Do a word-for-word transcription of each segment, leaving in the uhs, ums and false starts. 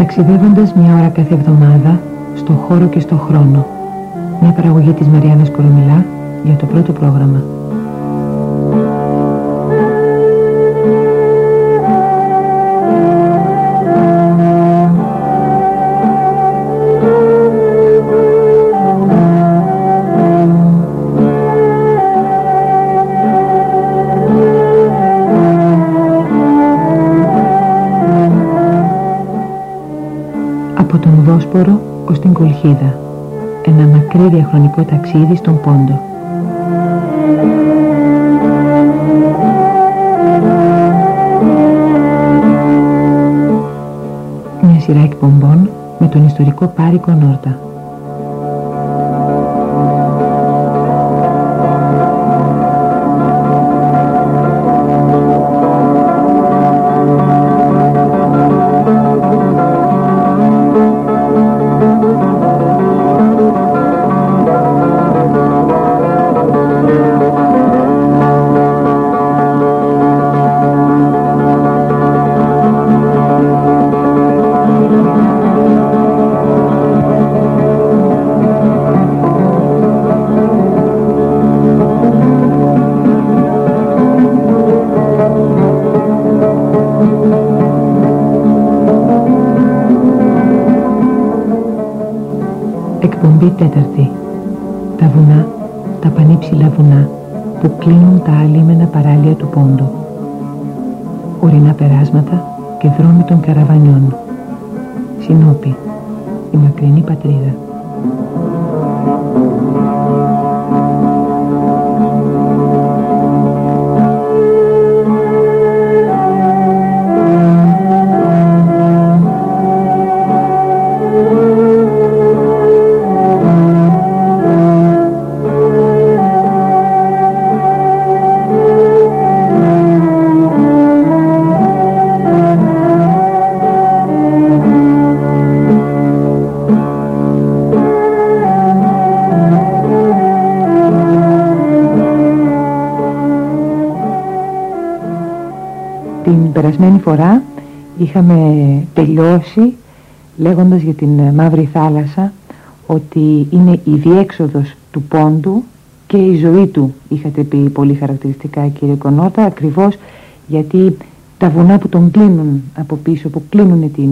Ταξιδεύοντας μια ώρα κάθε εβδομάδα, στο χώρο και στο χρόνο. Μια παραγωγή της Μαριάννας Κορομιλά για το πρώτο πρόγραμμα. Από τον Βόσπορο ως την Κολχίδα. Ένα μακρύ διαχρονικό ταξίδι στον Πόντο. Μια σειρά εκπομπών με τον ιστορικό Πάρικο Νόρτα. Εκπομπή τέταρτη. Τα βουνά, τα πανύψηλα βουνά που κλείνουν τα αλίμενα παράλια του Πόντου. Ορεινά περάσματα και δρόμοι των καραβανιών. Συνόπη, η μακρινή πατρίδα. Την περασμένη φορά είχαμε τελειώσει λέγοντας για την Μαύρη Θάλασσα ότι είναι η διέξοδος του Πόντου και η ζωή του, είχατε πει πολύ χαρακτηριστικά κύριε Κονότα, ακριβώς γιατί τα βουνά που τον κλείνουν από πίσω, που κλείνουν την,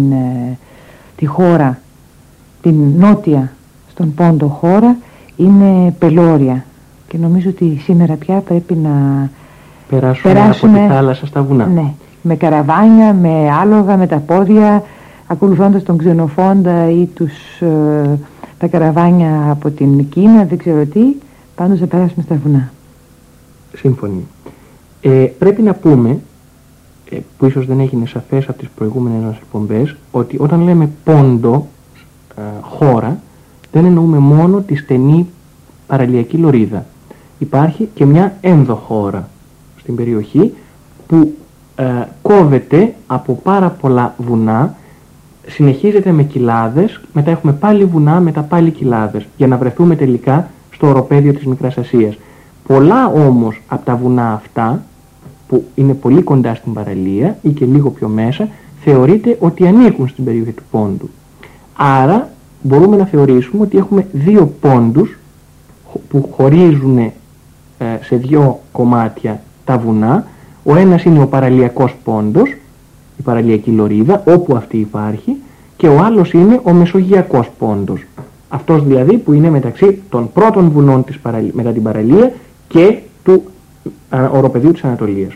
τη χώρα, την νότια στον Πόντο χώρα, είναι πελώρια και νομίζω ότι σήμερα πια πρέπει να περάσουμε, περάσουμε από τη θάλασσα στα βουνά. Ναι, με καραβάνια, με άλογα, με τα πόδια, ακολουθώντας τον Ξενοφόντα ή τους, ε, τα καραβάνια από την Κίνα, δεν ξέρω τι, πάντως θα περάσουμε στα βουνά. Σύμφωνοι. Ε, πρέπει να πούμε, ε, που ίσως δεν έγινε σαφές από τις προηγούμενες μας εκπομπές, ότι όταν λέμε Πόντο, ε, χώρα, δεν εννοούμε μόνο τη στενή παραλιακή λωρίδα. Υπάρχει και μια ενδοχώρα στην περιοχή που ε, κόβεται από πάρα πολλά βουνά, συνεχίζεται με κοιλάδες, μετά έχουμε πάλι βουνά, μετά πάλι κοιλάδες, για να βρεθούμε τελικά στο οροπέδιο της Μικράς Ασίας. Πολλά όμως από τα βουνά αυτά, που είναι πολύ κοντά στην παραλία ή και λίγο πιο μέσα, θεωρείται ότι ανήκουν στην περιοχή του Πόντου. Άρα μπορούμε να θεωρήσουμε ότι έχουμε δύο πόντους που χωρίζουν ε, σε δύο κομμάτια τα βουνά. Ο ένας είναι ο παραλιακός πόντος, η παραλιακή λωρίδα, όπου αυτή υπάρχει, και ο άλλος είναι ο μεσογειακός πόντος. Αυτός δηλαδή που είναι μεταξύ των πρώτων βουνών της παραλία, μετά την παραλία και του α, οροπεδίου της Ανατολίας.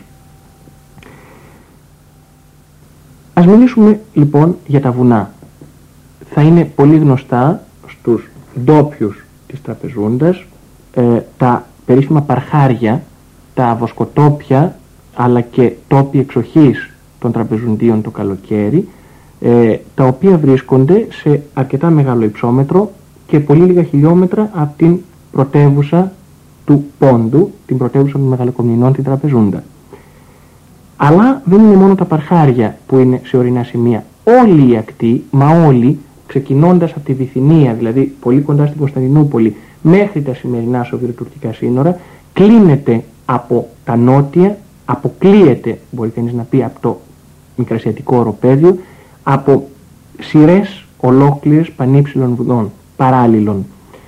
Ας μιλήσουμε λοιπόν για τα βουνά. Θα είναι πολύ γνωστά στους ντόπιους της Τραπεζούντας ε, τα περίφημα παρχάρια, τα βοσκοτόπια αλλά και τόποι εξοχής των Τραπεζουντίων το καλοκαίρι, ε, τα οποία βρίσκονται σε αρκετά μεγάλο υψόμετρο και πολύ λίγα χιλιόμετρα από την πρωτεύουσα του Πόντου, την πρωτεύουσα των Μεγαλοκομνηνών, την Τραπεζούντα. Αλλά δεν είναι μόνο τα παρχάρια που είναι σε ορεινά σημεία. Όλη η ακτή, μα όλη, ξεκινώντας από τη Βυθινία, δηλαδή πολύ κοντά στην Κωνσταντινούπολη, μέχρι τα σημερινά σοβιετουρκικά σύνορα, κλείνεται από τα νότια, αποκλείεται, μπορεί κανείς να πει, από το Μικρασιατικό οροπέδιο, από σειρές ολόκληρες πανύψηλων βουνών, παράλληλων.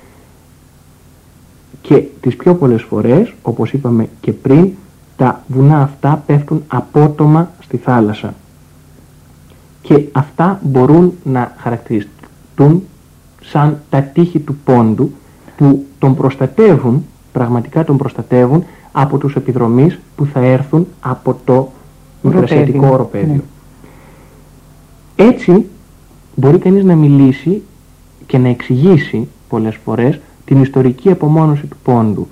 Και τις πιο πολλές φορές, όπως είπαμε και πριν, τα βουνά αυτά πέφτουν απότομα στη θάλασσα. Και αυτά μπορούν να χαρακτηριστούν σαν τα τείχη του πόντου, που τον προστατεύουν, πραγματικά τον προστατεύουν από τους επιδρομείς που θα έρθουν από το μικρασιατικό οροπέδιο. Ναι. Έτσι μπορεί κανείς να μιλήσει και να εξηγήσει πολλές φορές την ιστορική απομόνωση του πόντου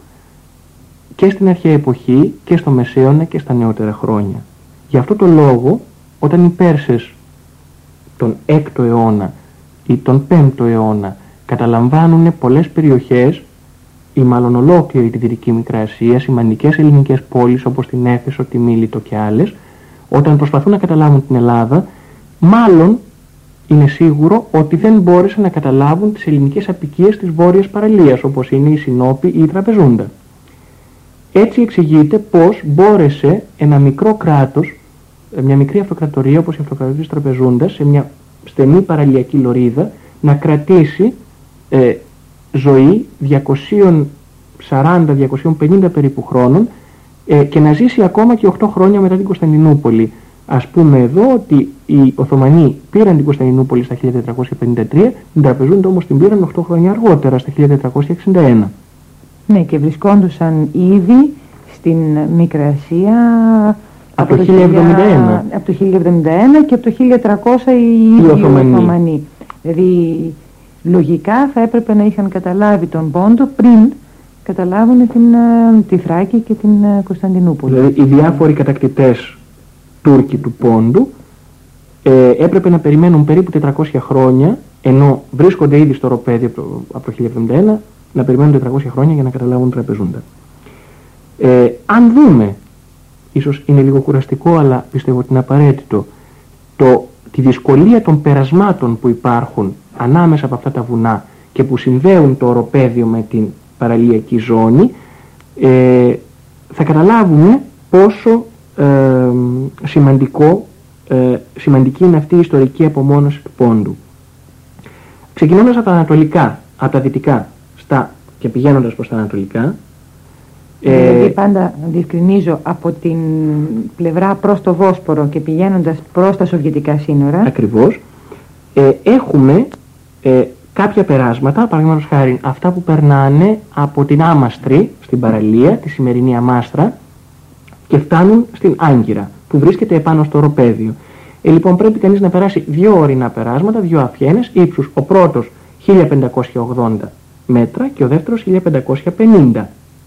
και στην αρχαία εποχή και στο Μεσαίωνα και στα νεότερα χρόνια. Γι' αυτό το λόγο, όταν οι Πέρσες τον έκτο αιώνα ή τον πέμπτο αιώνα καταλαμβάνουν πολλές περιοχές ή μάλλον ολόκληρη τη Δυτική Μικρά Ασία, σημαντικές ελληνικές πόλεις όπως την Έφεσο, τη Μίλητο και άλλες, όταν προσπαθούν να καταλάβουν την Ελλάδα, μάλλον είναι σίγουρο ότι δεν μπόρεσαν να καταλάβουν τις ελληνικές αποικίες της Βόρειας Παραλίας, όπως είναι η Συνόπη ή η Τραπεζούντα. Έτσι εξηγείται πως μπόρεσε ένα μικρό κράτος, μια μικρή αυτοκρατορία όπως η αυτοκρατορία της Τραπεζούντας, σε μια στενή παραλιακή λωρίδα, να κρατήσει ε, ζωή διακόσια σαράντα με διακόσια πενήντα περίπου χρόνων ε, και να ζήσει ακόμα και οκτώ χρόνια μετά την Κωνσταντινούπολη. Ας πούμε εδώ ότι οι Οθωμανοί πήραν την Κωνσταντινούπολη στα χίλια τετρακόσια πενήντα τρία, την Τραπεζούντα όμως την πήραν οκτώ χρόνια αργότερα, στα χίλια τετρακόσια εξήντα ένα. Ναι, και βρισκόντουσαν ήδη στην Μικρά Ασία από, από το χίλια εβδομήντα ένα. Από το χίλια εβδομήντα ένα και από το χίλια τριακόσια οι ίδιοι Οθωμανοί. Οθωμανοί. Δηλαδή λογικά θα έπρεπε να είχαν καταλάβει τον πόντο πριν καταλάβουν την, τη Θράκη και την Κωνσταντινούπολη. Δηλαδή οι διάφοροι κατακτητές Τούρκοι του πόντου ε, έπρεπε να περιμένουν περίπου τετρακόσια χρόνια, ενώ βρίσκονται ήδη στο οροπέδιο από το, από το χίλια εβδομήντα ένα, να περιμένουν τετρακόσια χρόνια για να καταλάβουν Τραπεζούντα. Ε, αν δούμε, ίσως είναι λίγο κουραστικό αλλά πιστεύω ότι είναι απαραίτητο, το, τη δυσκολία των περασμάτων που υπάρχουν ανάμεσα από αυτά τα βουνά και που συνδέουν το οροπέδιο με την παραλιακή ζώνη, ε, θα καταλάβουμε πόσο ε, σημαντικό, ε, σημαντική είναι αυτή η ιστορική απομόνωση του πόντου. Ξεκινώντας από τα ανατολικά, από τα δυτικά στα, και πηγαίνοντας προς τα ανατολικά, δηλαδή ε, πάντα διευκρινίζω από την πλευρά προς το Βόσπορο και πηγαίνοντας προς τα σοβιετικά σύνορα. Ακριβώς. Ε, έχουμε ε, κάποια περάσματα, παραδείγματος χάρη αυτά που περνάνε από την Άμαστρη στην παραλία, τη σημερινή Αμάστρα, και φτάνουν στην Άγκυρα που βρίσκεται επάνω στο οροπέδιο. Ε, λοιπόν πρέπει κανείς να περάσει δύο ορεινά περάσματα, δύο αφιένες ύψους, ο πρώτος χίλια πεντακόσια ογδόντα μέτρα και ο δεύτερος χίλια πεντακόσια πενήντα,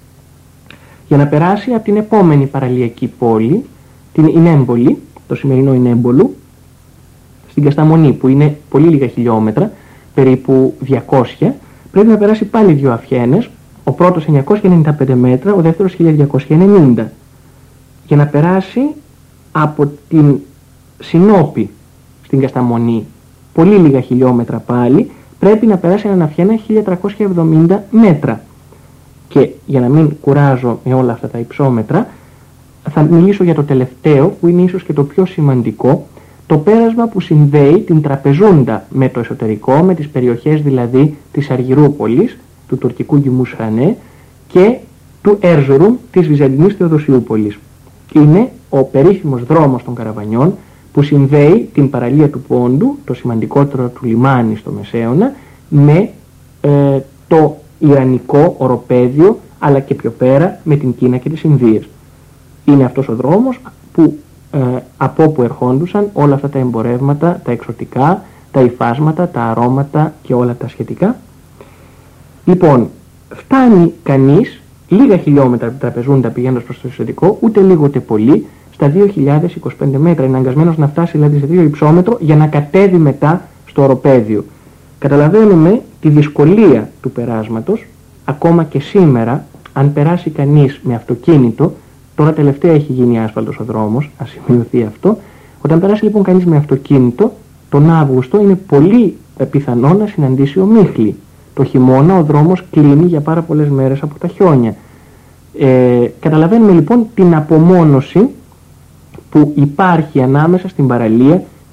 για να περάσει από την επόμενη παραλιακή πόλη, την Ινέμπολη, το σημερινό Ινέμπολου, στην Κασταμονή που είναι πολύ λίγα χιλιόμετρα, περίπου διακόσια, πρέπει να περάσει πάλι δύο αφιένες, ο πρώτος εννιακόσια ενενήντα πέντε μέτρα, ο δεύτερος χίλια διακόσια ενενήντα, για να περάσει από την Συνόπη στην Κασταμονή, πολύ λίγα χιλιόμετρα πάλι, πρέπει να περάσει έναν αφιένα χίλια τριακόσια εβδομήντα μέτρα. Και για να μην κουράζω με όλα αυτά τα υψόμετρα, θα μιλήσω για το τελευταίο που είναι ίσως και το πιο σημαντικό, το πέρασμα που συνδέει την Τραπεζούντα με το εσωτερικό, με τις περιοχές δηλαδή της Αργυρούπολης, του τουρκικού Γκυμούσχανε και του Έρζουρου της Βυζαντινής Θεοδοσιούπολης. Είναι ο περίφημος δρόμος των Καραβανιών που συνδέει την παραλία του Πόντου, το σημαντικότερο του λιμάνι στο Μεσαίωνα, με ε, το Ιρανικό οροπέδιο, αλλά και πιο πέρα με την Κίνα και τις Ινδίες. Είναι αυτός ο δρόμος που, ε, από όπου ερχόντουσαν όλα αυτά τα εμπορεύματα, τα εξωτικά, τα υφάσματα, τα αρώματα και όλα τα σχετικά. Λοιπόν, φτάνει κανείς λίγα χιλιόμετρα από την Τραπεζούντα πηγαίνοντας προς το εσωτερικό, ούτε λίγο ούτε πολύ, στα δύο χιλιάδες είκοσι πέντε μέτρα. Είναι αναγκασμένος να φτάσει δηλαδή σε δύο υψόμετρο για να κατέβει μετά στο οροπέδιο. Καταλαβαίνουμε τη δυσκολία του περάσματος, ακόμα και σήμερα, αν περάσει κανείς με αυτοκίνητο, τώρα τελευταία έχει γίνει άσφαλτος ο δρόμος, ας σημειωθεί αυτό, όταν περάσει λοιπόν κανείς με αυτοκίνητο, τον Αύγουστο είναι πολύ πιθανό να συναντήσει ομίχλη. Το χειμώνα ο δρόμος κλείνει για πάρα πολλές μέρες από τα χιόνια. Ε, καταλαβαίνουμε λοιπόν την απομόνωση που υπάρχει ανάμεσα στην παραλία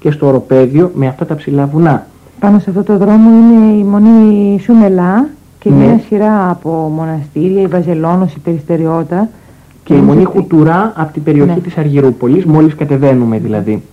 και στο οροπέδιο με αυτά τα ψηλά βουνά. Πάνω σε αυτό το δρόμο είναι η Μονή Σουμελά και ναι. μια σειρά από μοναστήρια, η Βαζελώνος, η Περιστεριώτα. Και η Μονή Χουτουρά από την περιοχή ναι. της Αργυρούπολης, μόλις κατεβαίνουμε δηλαδή.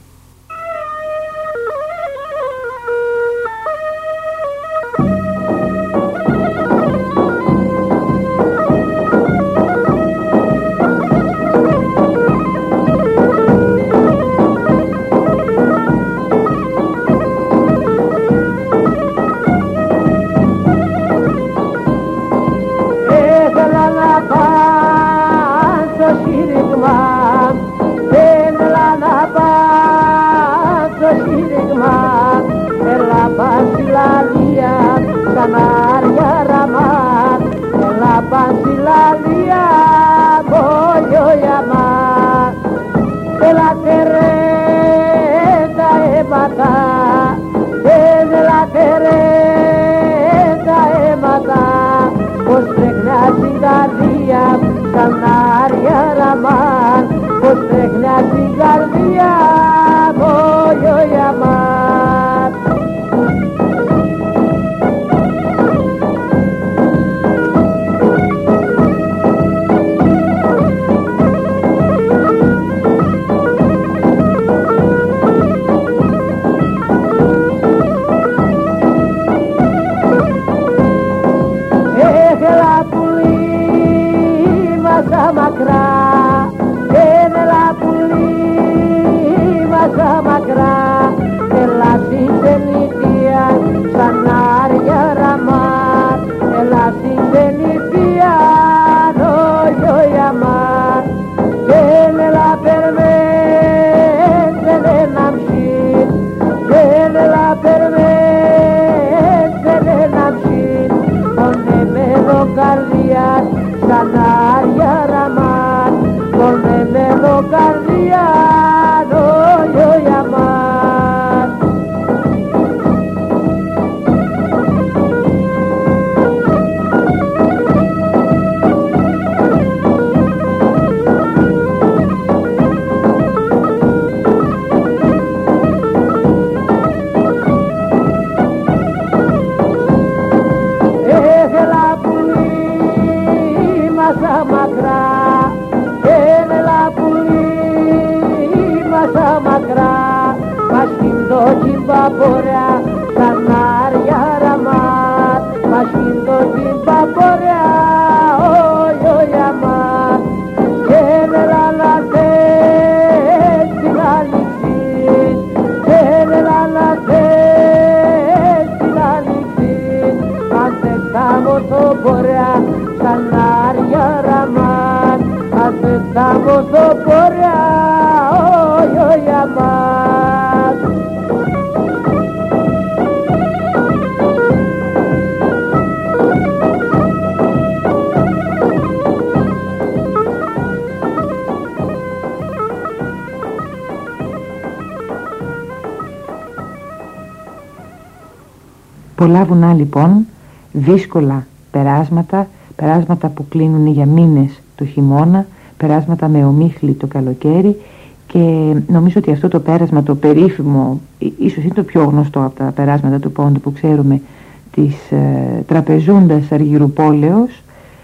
Πολλά βουνά λοιπόν, δύσκολα περάσματα, περάσματα που κλείνουν για μήνες το χειμώνα, περάσματα με ομίχλη το καλοκαίρι, και νομίζω ότι αυτό το πέρασμα, το περίφημο, ίσως είναι το πιο γνωστό από τα περάσματα του Πόντου που ξέρουμε, της ε, Τραπεζούντας Αργυρουπόλεως,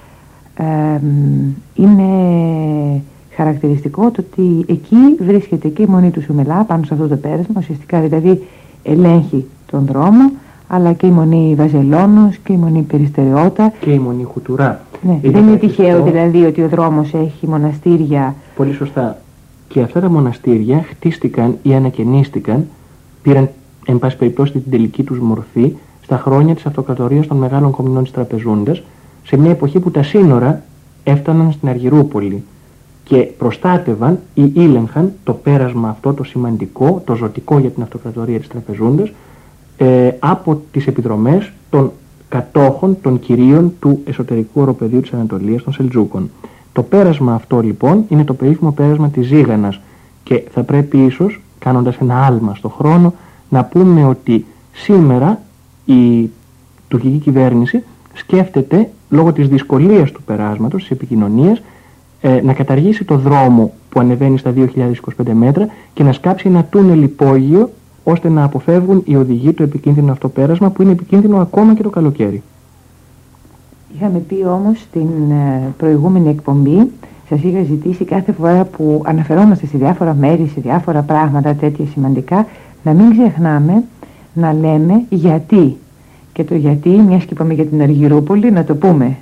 ε, είναι χαρακτηριστικό το ότι εκεί βρίσκεται και η Μονή του Σουμελά πάνω σε αυτό το πέρασμα, ουσιαστικά δηλαδή ελέγχει τον δρόμο, αλλά και η Μονή Βαζελώνος και η Μονή Περιστεριώτα και η Μονή Χουτουρά. Ναι, δεν είναι τυχαίο δηλαδή ότι ο δρόμος έχει μοναστήρια. Πολύ σωστά. Και αυτά τα μοναστήρια χτίστηκαν ή ανακαινίστηκαν, πήραν εν πάση περιπτώσει την τελική τους μορφή στα χρόνια της αυτοκρατορίας των μεγάλων κομμουνών της Τραπεζούντας, σε μια εποχή που τα σύνορα έφταναν στην Αργυρούπολη και προστάτευαν ή ήλεγχαν το πέρασμα αυτό το σημαντικό, το ζωτικό για την αυτοκρατορία της Τραπεζούντας, ε, από τις επιδρομές των κατόχων, των κυρίων του εσωτερικού οροπεδίου της Ανατολίας, των Σελτζούκων. Το πέρασμα αυτό λοιπόν είναι το περίφημο πέρασμα της Ζήγανας, και θα πρέπει ίσως, κάνοντας ένα άλμα στο χρόνο, να πούμε ότι σήμερα η τουρκική κυβέρνηση σκέφτεται, λόγω της δυσκολίας του περάσματος, της επικοινωνίας, ε, να καταργήσει το δρόμο που ανεβαίνει στα δύο χιλιάδες είκοσι πέντε μέτρα και να σκάψει ένα τούνελ υπόγειο ώστε να αποφεύγουν οι οδηγοί το επικίνδυνο αυτό πέρασμα, που είναι επικίνδυνο ακόμα και το καλοκαίρι. Είχαμε πει όμως στην προηγούμενη εκπομπή, σας είχα ζητήσει κάθε φορά που αναφερόμαστε σε διάφορα μέρη, σε διάφορα πράγματα τέτοια σημαντικά, να μην ξεχνάμε να λέμε γιατί. Και το γιατί, μιας και είπαμε για την Αργυρούπολη, να το πούμε.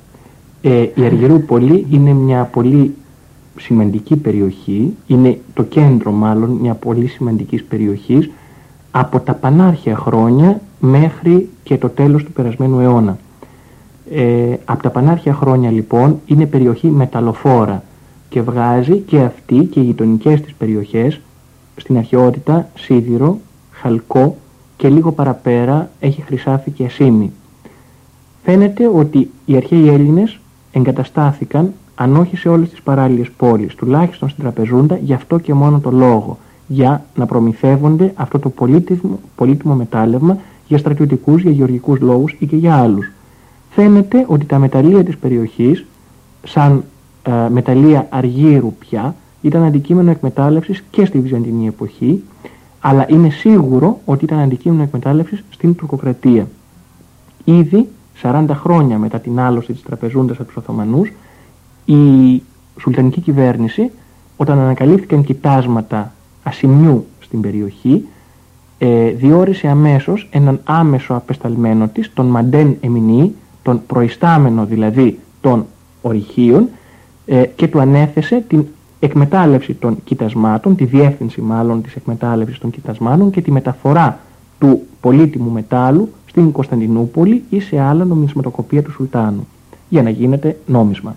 Ε, η Αργυρούπολη είναι μια πολύ σημαντική περιοχή, είναι το κέντρο μάλλον μια πολύ σημαντικής περιοχής από τα πανάρχια χρόνια μέχρι και το τέλος του περασμένου αιώνα. Ε, από τα πανάρχια χρόνια λοιπόν είναι περιοχή μεταλλοφόρα και βγάζει και αυτή και οι γειτονικές της περιοχές στην αρχαιότητα σίδηρο, χαλκό και λίγο παραπέρα έχει χρυσάφι και ασήμι. Φαίνεται ότι οι αρχαίοι Έλληνες εγκαταστάθηκαν, αν όχι σε όλες τις παράλληλες πόλεις, τουλάχιστον στην Τραπεζούντα, γι' αυτό και μόνο το λόγο, για να προμηθεύονται αυτό το πολύτιμο, πολύτιμο μετάλλευμα για στρατιωτικούς, για γεωργικούς λόγους ή και για άλλους. Φαίνεται ότι τα μεταλλεία της περιοχής, σαν ε, μεταλλεία αργύρου πια, ήταν αντικείμενο εκμετάλλευσης και στη Βυζαντινή εποχή, αλλά είναι σίγουρο ότι ήταν αντικείμενο εκμετάλλευσης στην τουρκοκρατία. Ήδη σαράντα χρόνια μετά την άλωση της Τραπεζούντας από τους Οθωμανούς, η σουλτανική κυβέρνηση, όταν ανακαλύφθηκαν κοιτάσματα ασημιού στην περιοχή, ε, διόρισε αμέσως έναν άμεσο απεσταλμένο της, τον Μαντέν Εμινή, τον προϊστάμενο δηλαδή των ορυχείων, ε, και του ανέθεσε την εκμετάλλευση των κοιτασμάτων, τη διεύθυνση μάλλον της εκμετάλλευσης των κοιτασμάτων και τη μεταφορά του πολύτιμου μετάλλου στην Κωνσταντινούπολη ή σε άλλα νομισματοκοπία του Σουλτάνου, για να γίνεται νόμισμα.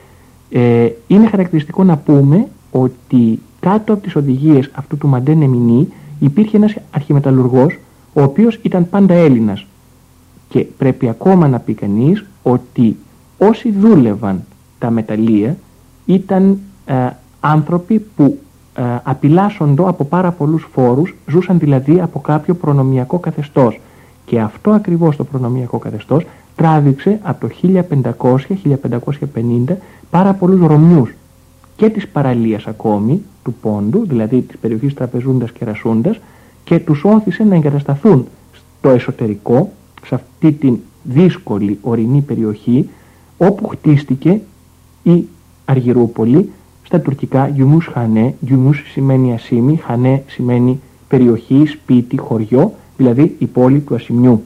Ε, είναι χαρακτηριστικό να πούμε ότι κάτω από τις οδηγίες αυτού του Μαντέν Εμινή υπήρχε ένας αρχιμεταλλουργός, ο οποίος ήταν πάντα Έλληνας. Και πρέπει ακόμα να πει κανείς ότι όσοι δούλευαν τα μεταλλεία ήταν ε, άνθρωποι που ε, απειλάσσοντο από πάρα πολλούς φόρους, ζούσαν δηλαδή από κάποιο προνομιακό καθεστώς. Και αυτό ακριβώς το προνομιακό καθεστώς τράβηξε από το χίλια πεντακόσια με χίλια πεντακόσια πενήντα πάρα πολλούς Ρωμιούς και της παραλίας ακόμη, του Πόντου, δηλαδή της περιοχής Τραπεζούντας και Ρασούντας, και τους όθησε να εγκατασταθούν στο εσωτερικό, σε αυτή την δύσκολη ορεινή περιοχή, όπου χτίστηκε η Αργυρούπολη, στα τουρκικά Γιουμούς Χανέ. Γιουμούς σημαίνει ασήμι, Χανέ σημαίνει περιοχή, σπίτι, χωριό, δηλαδή η πόλη του ασημιού.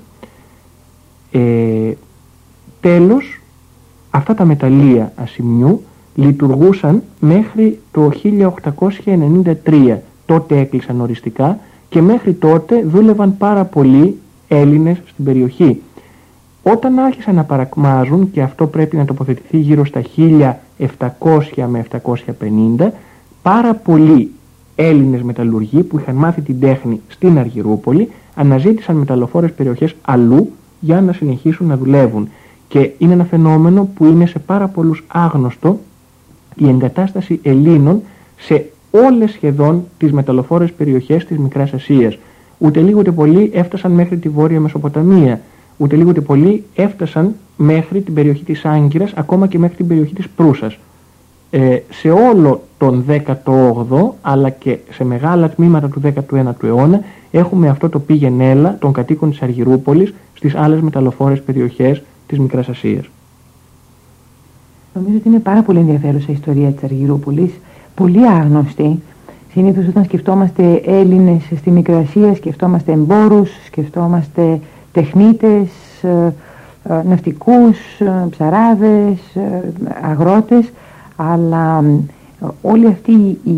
Ε, τέλος, αυτά τα μεταλλεία ασημιού λειτουργούσαν μέχρι το χίλια οκτακόσια ενενήντα τρία. Τότε έκλεισαν οριστικά και μέχρι τότε δούλευαν πάρα πολλοί Έλληνες στην περιοχή. Όταν άρχισαν να παρακμάζουν, και αυτό πρέπει να τοποθετηθεί γύρω στα χίλια επτακόσια με επτακόσια πενήντα, πάρα πολλοί Έλληνες μεταλλουργοί που είχαν μάθει την τέχνη στην Αργυρούπολη αναζήτησαν μεταλλοφόρες περιοχές αλλού για να συνεχίσουν να δουλεύουν. Και είναι ένα φαινόμενο που είναι σε πάρα πολλούς άγνωστο, η εγκατάσταση Ελλήνων σε όλες σχεδόν τις μεταλλοφόρες περιοχές της Μικράς Ασίας. Ούτε λίγο ούτε πολύ έφτασαν μέχρι τη Βόρεια Μεσοποταμία, ούτε λίγο ούτε πολύ έφτασαν μέχρι την περιοχή της Άγκυρας, ακόμα και μέχρι την περιοχή της Προύσας. Ε, σε όλο τον δέκατο όγδοο αλλά και σε μεγάλα τμήματα του δέκατου ένατου αιώνα έχουμε αυτό το πήγεν έλα των κατοίκων της Αργυρούπολης στις άλλες μεταλλοφόρες περιοχές της Μικράς Ασίας. Νομίζω ότι είναι πάρα πολύ ενδιαφέρουσα η ιστορία της Αργυρούπολης, πολύ άγνωστη. Συνήθως όταν σκεφτόμαστε Έλληνες στη Μικρασία, σκεφτόμαστε εμπόρους, σκεφτόμαστε τεχνίτες, ναυτικούς, ψαράδες, αγρότες, αλλά όλη αυτή η,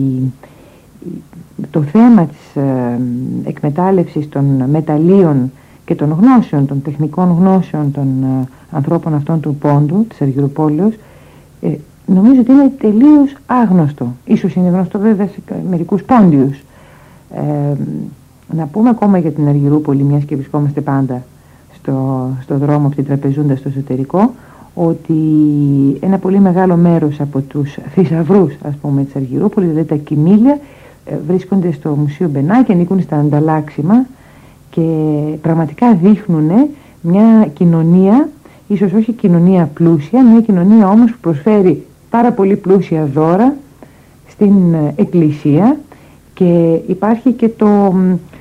το θέμα της εκμετάλλευσης των μεταλλίων και των γνώσεων, των τεχνικών γνώσεων των ανθρώπων αυτών του Πόντου, της Αργυρουπόλεως, νομίζω ότι είναι τελείως άγνωστο. Ίσως είναι γνωστό βέβαια σε μερικούς Πόντιους. Ε, να πούμε ακόμα για την Αργυρούπολη, μιας και βρισκόμαστε πάντα στο, στο δρόμο από την Τραπεζούντα στο εσωτερικό, ότι ένα πολύ μεγάλο μέρος από τους θησαυρούς, ας πούμε, της Αργυρούπολης, δηλαδή τα κοιμήλια, ε, βρίσκονται στο Μουσείο Μπενά και ανήκουν στα ανταλλάξιμα και πραγματικά δείχνουν μια κοινωνία, ίσως όχι κοινωνία πλούσια, μια κοινωνία όμως που προσφέρει πάρα πολύ πλούσια δώρα στην εκκλησία Και υπάρχει και το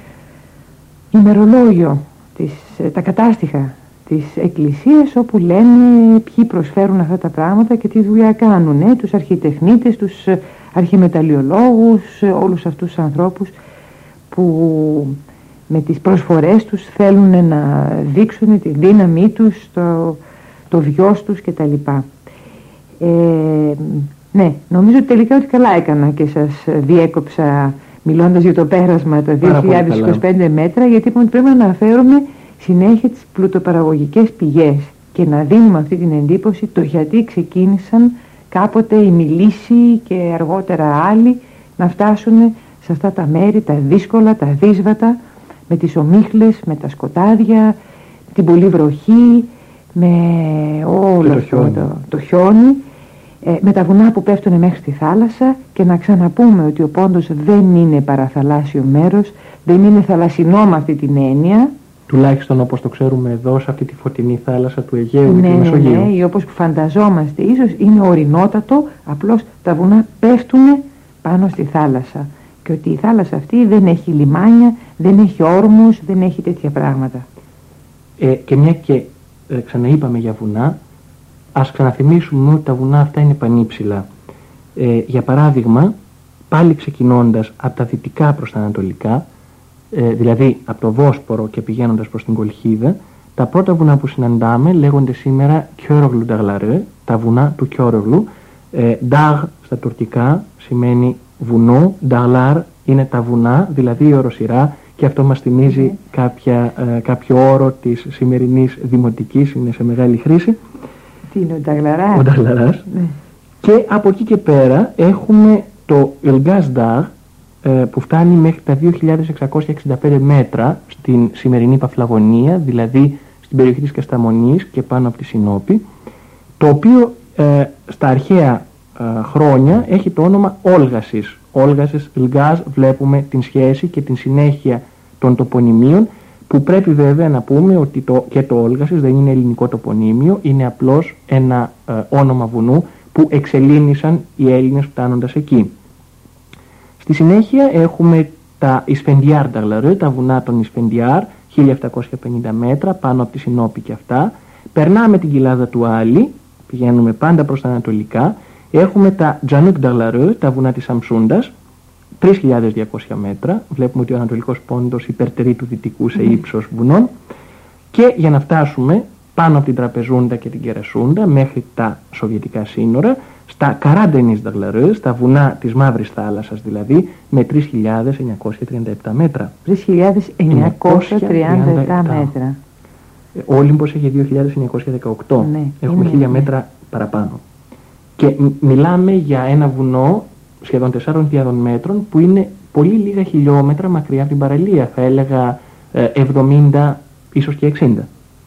ημερολόγιο, της, τα κατάστοιχα της Εκκλησίας, όπου λένε ποιοι προσφέρουν αυτά τα πράγματα και τι δουλειά κάνουν, ε, τους αρχιτεχνίτες, τους αρχιμεταλλιολόγους, όλους αυτούς τους ανθρώπους που με τις προσφορές τους θέλουν να δείξουν τη δύναμή τους, το, το βιός τους κτλ. Ε, ναι, νομίζω ότι τελικά ότι καλά έκανα και σας διέκοψα μιλώντας για το πέρασμα τα δύο χιλιάδες είκοσι πέντε μέτρα, γιατί είπαμε ότι πρέπει να αναφέρουμε συνέχεια τις πλουτοπαραγωγικές πηγές και να δίνουμε αυτή την εντύπωση το γιατί ξεκίνησαν κάποτε οι Μιλήσιοι και αργότερα άλλοι να φτάσουν σε αυτά τα μέρη, τα δύσκολα, τα δύσβατα, με τις ομίχλες, με τα σκοτάδια, την πολύ βροχή, με όλο το αυτό χιόνι. το, το χιόνι, ε, με τα βουνά που πέφτουν μέχρι στη θάλασσα, και να ξαναπούμε ότι ο Πόντος δεν είναι παραθαλάσσιο μέρος, δεν είναι θαλασσινό με αυτή την έννοια. Τουλάχιστον όπως το ξέρουμε εδώ, σε αυτή τη φωτεινή θάλασσα του Αιγαίου Ναι, και του Μεσογείου. ναι, ή όπως που φανταζόμαστε, ίσως είναι ορεινότατο, απλώς τα βουνά πέφτουν πάνω στη θάλασσα. Και ότι η θάλασσα αυτή δεν έχει λιμάνια, δεν έχει όρμους, δεν έχει τέτοια πράγματα. Ε, και μια και ε, ξαναείπαμε για βουνά, ας ξαναθυμίσουμε ότι τα βουνά αυτά είναι πανύψηλα. Ε, για παράδειγμα, πάλι ξεκινώντας από τα δυτικά προς τα ανατολικά, ε, δηλαδή από το Βόσπορο και πηγαίνοντας προς την Κολχίδα, τα πρώτα βουνά που συναντάμε λέγονται σήμερα Κιόρογλου Νταγλαρέ, τα βουνά του Κιόρογλου. Ε, Νταγ στα τουρκικά σημαίνει βουνό, Νταγλάρ είναι τα βουνά, δηλαδή η οροσειρά, και αυτό μας θυμίζει mm. κάποια, ε, κάποιο όρο της σημερινής δημοτικής, είναι σε μεγάλη χρήση. Τι είναι ο Νταγλαράς? Ο Νταγλαράς. Ναι. Και από εκεί και πέρα έχουμε το Ελγκάς Νταγ, ε, που φτάνει μέχρι τα δύο χιλιάδες εξακόσια εξήντα πέντε μέτρα στην σημερινή Παφλαγωνία, δηλαδή στην περιοχή της Κασταμονής και πάνω από τη Συνόπη, το οποίο ε, στα αρχαία ε, χρόνια έχει το όνομα Όλγασης. Όλγασης, Ελγκάς, βλέπουμε την σχέση και την συνέχεια των τοπονημίων, που πρέπει βέβαια να πούμε ότι το, και το Όλγασης δεν είναι ελληνικό τοπονύμιο, είναι απλώς ένα ε, όνομα βουνού που εξελίνησαν οι Έλληνες φτάνοντας εκεί. Στη συνέχεια έχουμε τα Ισφεντιάρ Νταγλαρέ, τα βουνά των Ισφεντιάρ, χίλια επτακόσια πενήντα μέτρα πάνω από τη Συνόπη και αυτά. Περνάμε την κοιλάδα του Άλλη, πηγαίνουμε πάντα προς τα ανατολικά. Έχουμε τα Τζανούκ Νταγλαρέ, τα βουνά της Σαμσούντας, τρεις χιλιάδες διακόσια μέτρα. Βλέπουμε ότι ο Ανατολικός Πόντος υπερτερεί του δυτικού σε ύψος βουνών. Και για να φτάσουμε πάνω από την Τραπεζούντα και την Κερασούντα μέχρι τα σοβιετικά σύνορα, στα Καράντενις Νταγλαρέ, στα βουνά της Μαύρης Θάλασσας δηλαδή, με τρεις χιλιάδες εννιακόσια τριάντα επτά μέτρα. τρεις χιλιάδες εννιακόσια τριάντα επτά μέτρα. Ο Όλυμπος έχει δύο χιλιάδες εννιακόσια δεκαοκτώ. Ναι, έχουμε είναι, χίλια ναι. μέτρα παραπάνω. Και μιλάμε για ένα βουνό σχεδόν τεσσάρων χιλιάδων μέτρων, που είναι πολύ λίγα χιλιόμετρα μακριά από την παραλία. Θα έλεγα εβδομήντα, ίσως και εξήντα.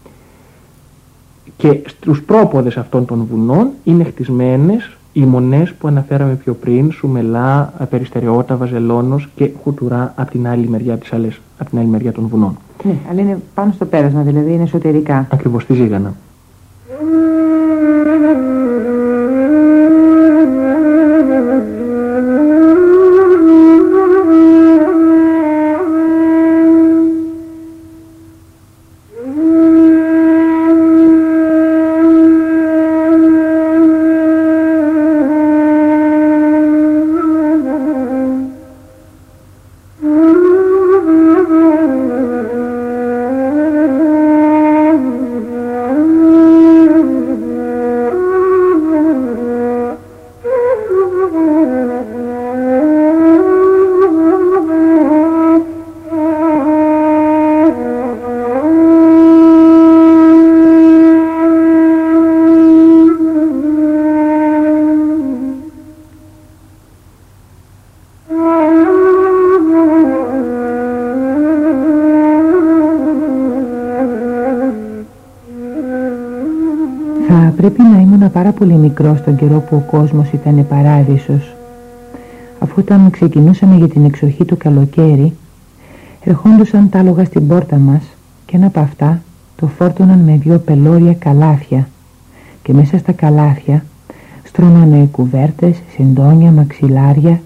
Και στους πρόποδες αυτών των βουνών είναι χτισμένες οι μονές που αναφέραμε πιο πριν, Σουμελά, Περιστεριώτα, Βαζελώνος και Χουτουρά από την άλλη μεριά, τις άλλες, από την άλλη μεριά των βουνών. Ναι, αλλά είναι πάνω στο πέρασμα, δηλαδή είναι εσωτερικά. Ακριβώς, στη Ζήγανα. Πρέπει να ήμουν πάρα πολύ μικρό στον καιρό που ο κόσμος ήταν παράδεισος. Αφού όταν ξεκινούσαμε για την εξοχή του καλοκαίρι, ερχόντουσαν τα άλογα στην πόρτα μας και ένα από αυτά το φόρτωναν με δυο πελώρια καλάθια, και μέσα στα καλάθια στρώμανε κουβέρτες, σεντόνια, μαξιλάρια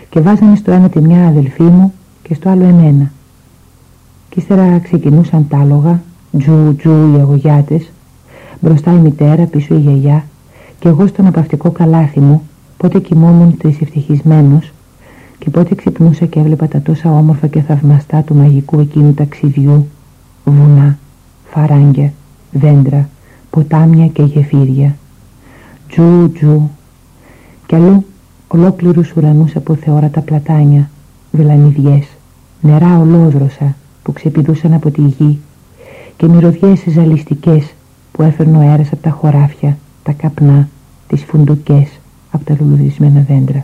και βάζανε στο ένα τη μια αδελφή μου και στο άλλο εμένα. Κι ύστερα ξεκινούσαν τ' άλογα, τζου τζου οι αγωγιάτες, μπροστά η μητέρα, πίσω η γιαγιά και εγώ στο ναπαυτικό καλάθι μου, πότε κοιμόμουν τρισευτυχισμένος και πότε ξυπνούσα και έβλεπα τα τόσα όμορφα και θαυμαστά του μαγικού εκείνου ταξιδιού, βουνά, φαράγγια, δέντρα, ποτάμια και γεφύρια. Τζου τζου κι αλλού ολόκληρους ουρανούς από θεόρατα πλατάνια, βελανιδιές, νερά ολόδροσα που ξεπηδούσαν από τη γη και μυρωδιές ζαλιστικές που έφερνε ο αέρας από τα χωράφια, τα καπνά, τις φουντουκές από τα λουλουδισμένα δέντρα.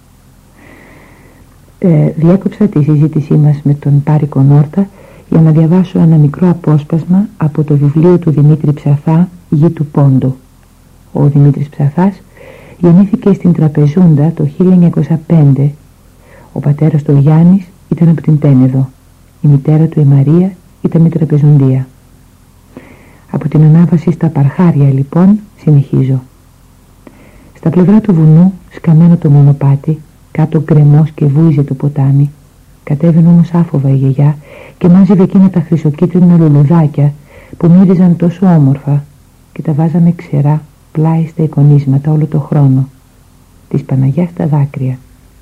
Ε, διέκοψα τη συζήτησή μας με τον Πάρικο Νόρτα για να διαβάσω ένα μικρό απόσπασμα από το βιβλίο του Δημήτρη Ψαθά, «Γη του Πόντου». Ο Δημήτρης Ψαθάς γεννήθηκε στην Τραπεζούντα το χίλια εννιακόσια πέντε. Ο πατέρας του Γιάννης ήταν από την Τένεδο. Η μητέρα του η Μαρία ήταν με Τραπεζουντία. Από την ανάβαση στα Παρχάρια λοιπόν συνεχίζω. Στα πλευρά του βουνού, σκαμμένο το μονοπάτι, κάτω γκρεμός και βούιζε το ποτάμι. Κατέβαινε όμως άφοβα η γιαγιά και μάζευε εκείνα τα χρυσοκίτρινα λουλουδάκια που μύριζαν τόσο όμορφα και τα βάζαμε ξερά πλάι στα εικονίσματα όλο το χρόνο. Της Παναγιάς στα δάκρυα.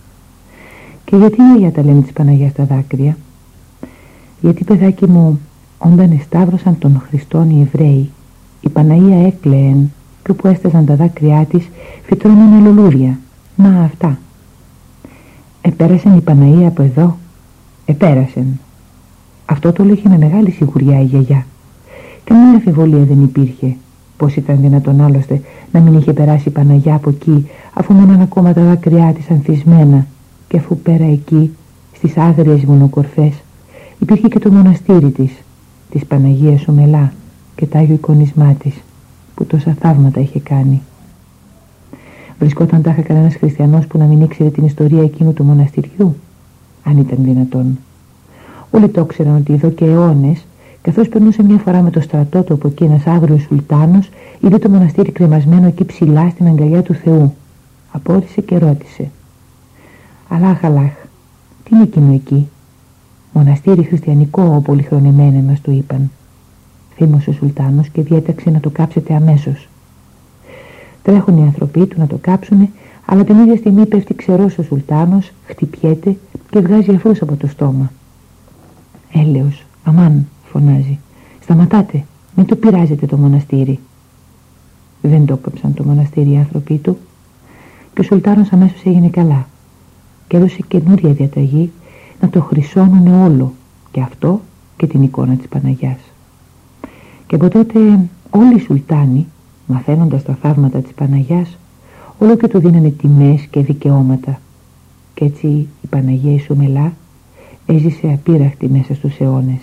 Και γιατί η γιαγιά τα λένε της Παναγιάς στα δάκρυα? Γιατί, παιδάκι μου, όταν εσταύρωσαν τον Χριστόν οι Εβραίοι, η Παναγία έκλαιεν και όπου έσταζαν τα δάκρυά της φυτρώνανε λουλούδια. Μα αυτά. Επέρασαν η Παναγία από εδώ? Επέρασαν. Αυτό το λέγει με μεγάλη σιγουριά η γιαγιά. Καμία αμφιβολία δεν υπήρχε. Πώς ήταν δυνατόν άλλωστε να μην είχε περάσει η Παναγιά από εκεί, αφού μέναν ακόμα τα δάκρυά της ανθισμένα, και αφού πέρα εκεί, στις άγριες μονοκορφές, υπήρχε και το μοναστήρι της, της Παναγίας Ομελά, και τ' Άγιο εικονισμά της, που τόσα θαύματα είχε κάνει. Βρισκόταν τάχα κανένας χριστιανός που να μην ήξερε την ιστορία εκείνου του μοναστηριού, αν ήταν δυνατόν? Όλοι το ήξεραν ότι εδώ και αιώνες, καθώς περνούσε μια φορά με το στρατό του από εκεί ένας άγριος σουλτάνος, είδε το μοναστήρι κρεμασμένο εκεί ψηλά στην αγκαλιά του Θεού. Απόρρισε και ρώτησε. «Αλάχ, αλάχ, τι είναι εκείνο εκεί?» «Μοναστήρι χριστιανικό, πολυχρονεμένε», μας το είπαν. Θύμωσε ο σουλτάνος και διέταξε να το κάψετε αμέσως. Τρέχουν οι ανθρωποί του να το κάψουνε, αλλά την ίδια στιγμή πέφτει ξερός ο σουλτάνος, χτυπιέται και βγάζει αφρούς από το στόμα. «Έλεος, αμάν», φωνάζει, «σταματάτε, μην το πειράζετε το μοναστήρι». Δεν το έκοψαν το μοναστήρι οι άνθρωποι του και ο σουλτάνος αμέσως έγινε καλά και έδωσε καινούρια διαταγή να το χρυσώνουνε όλο, και αυτό και την εικόνα της Παναγιάς. Και από τότε όλοι οι σουλτάνοι, μαθαίνοντας τα θαύματα της Παναγιάς, όλο και του δίνανε τιμές και δικαιώματα, και έτσι η Παναγία η Σομελά έζησε απείραχτη μέσα στους αιώνες.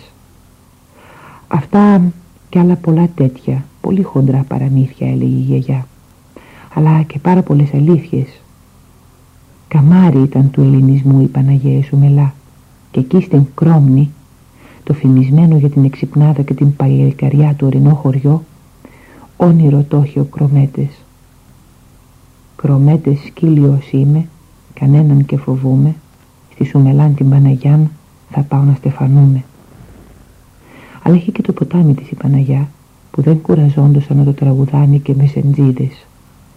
Αυτά και άλλα πολλά τέτοια, πολύ χοντρά παραμύθια, έλεγε η γιαγιά, αλλά και πάρα πολλές αλήθειες. Καμάρι ήταν του ελληνισμού η Παναγία η Σομελά, και εκεί στην Κρόμνη, το φημισμένο για την εξυπνάδα και την παλιελκαριά του ορεινό χωριό, όνειρο το έχει ο Κρομέτες. Κρομέτες σκύλιος είμαι, κανέναν και φοβούμε, στη Σομελάν την Παναγιάν θα πάω να στεφανούμε. Αλλά έχει και το ποτάμι της η Παναγιά, που δεν κουραζόντουσαν να το τραγουδάνει και με σεντζίδες.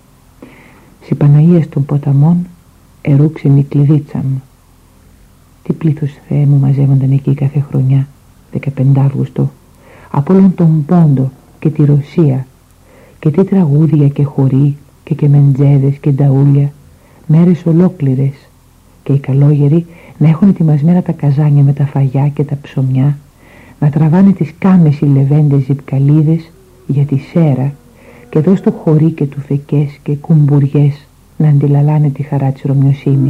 Σι Παναγίας των ποταμών ερούξεν η κλειδίτσα μου. Τι πλήθος, Θεέ μου, μαζεύονταν εκεί κάθε χρονιά, δεκαπέντε Αύγουστο, από όλον τον Πόντο και τη Ρωσία, και τι τραγούδια και χοροί και κεμεντζέδες και νταούλια, μέρες ολόκληρες, και οι καλόγεροι να έχουν ετοιμασμένα τα καζάνια με τα φαγιά και τα ψωμιά, να τραβάνε τις κάμες οι λεβέντες ζυπκαλίδες για τη σέρα, και εδώ στο χωρί και του φεκές και κουμπουριές να αντιλαλάνε τη χαρά της Ρωμιοσύνης.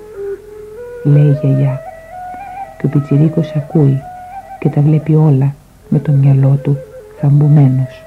Λέει η γιαγιά, και ο πιτσιρίκος ακούει και τα βλέπει όλα με το μυαλό του θαμπουμένος.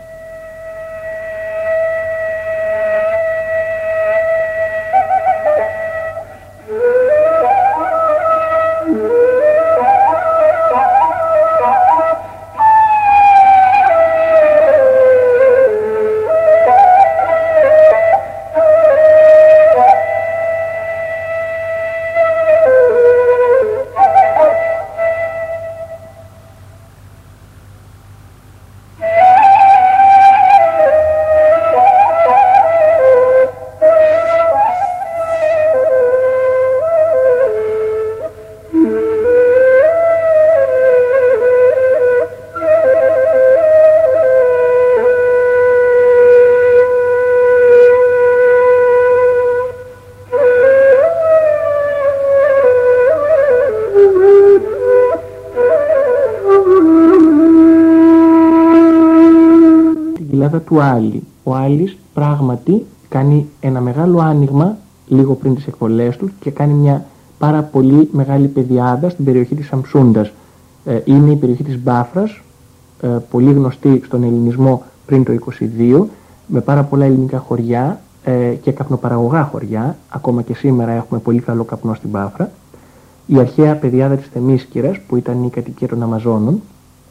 κοιλάδα του Άλλη. Ο Άλλης πράγματι κάνει ένα μεγάλο άνοιγμα λίγο πριν τις εκβολές του και κάνει μια πάρα πολύ μεγάλη πεδιάδα στην περιοχή της Σαμσούντας. Ε, είναι η περιοχή της Μπάφρας, ε, πολύ γνωστή στον ελληνισμό πριν το είκοσι δύο, με πάρα πολλά ελληνικά χωριά ε, και καπνοπαραγωγά χωριά. Ακόμα και σήμερα έχουμε πολύ καλό καπνό στην Μπάφρα. Η αρχαία πεδιάδα της Θεμίσκυρας, που ήταν η κατοικία των Αμαζόνων.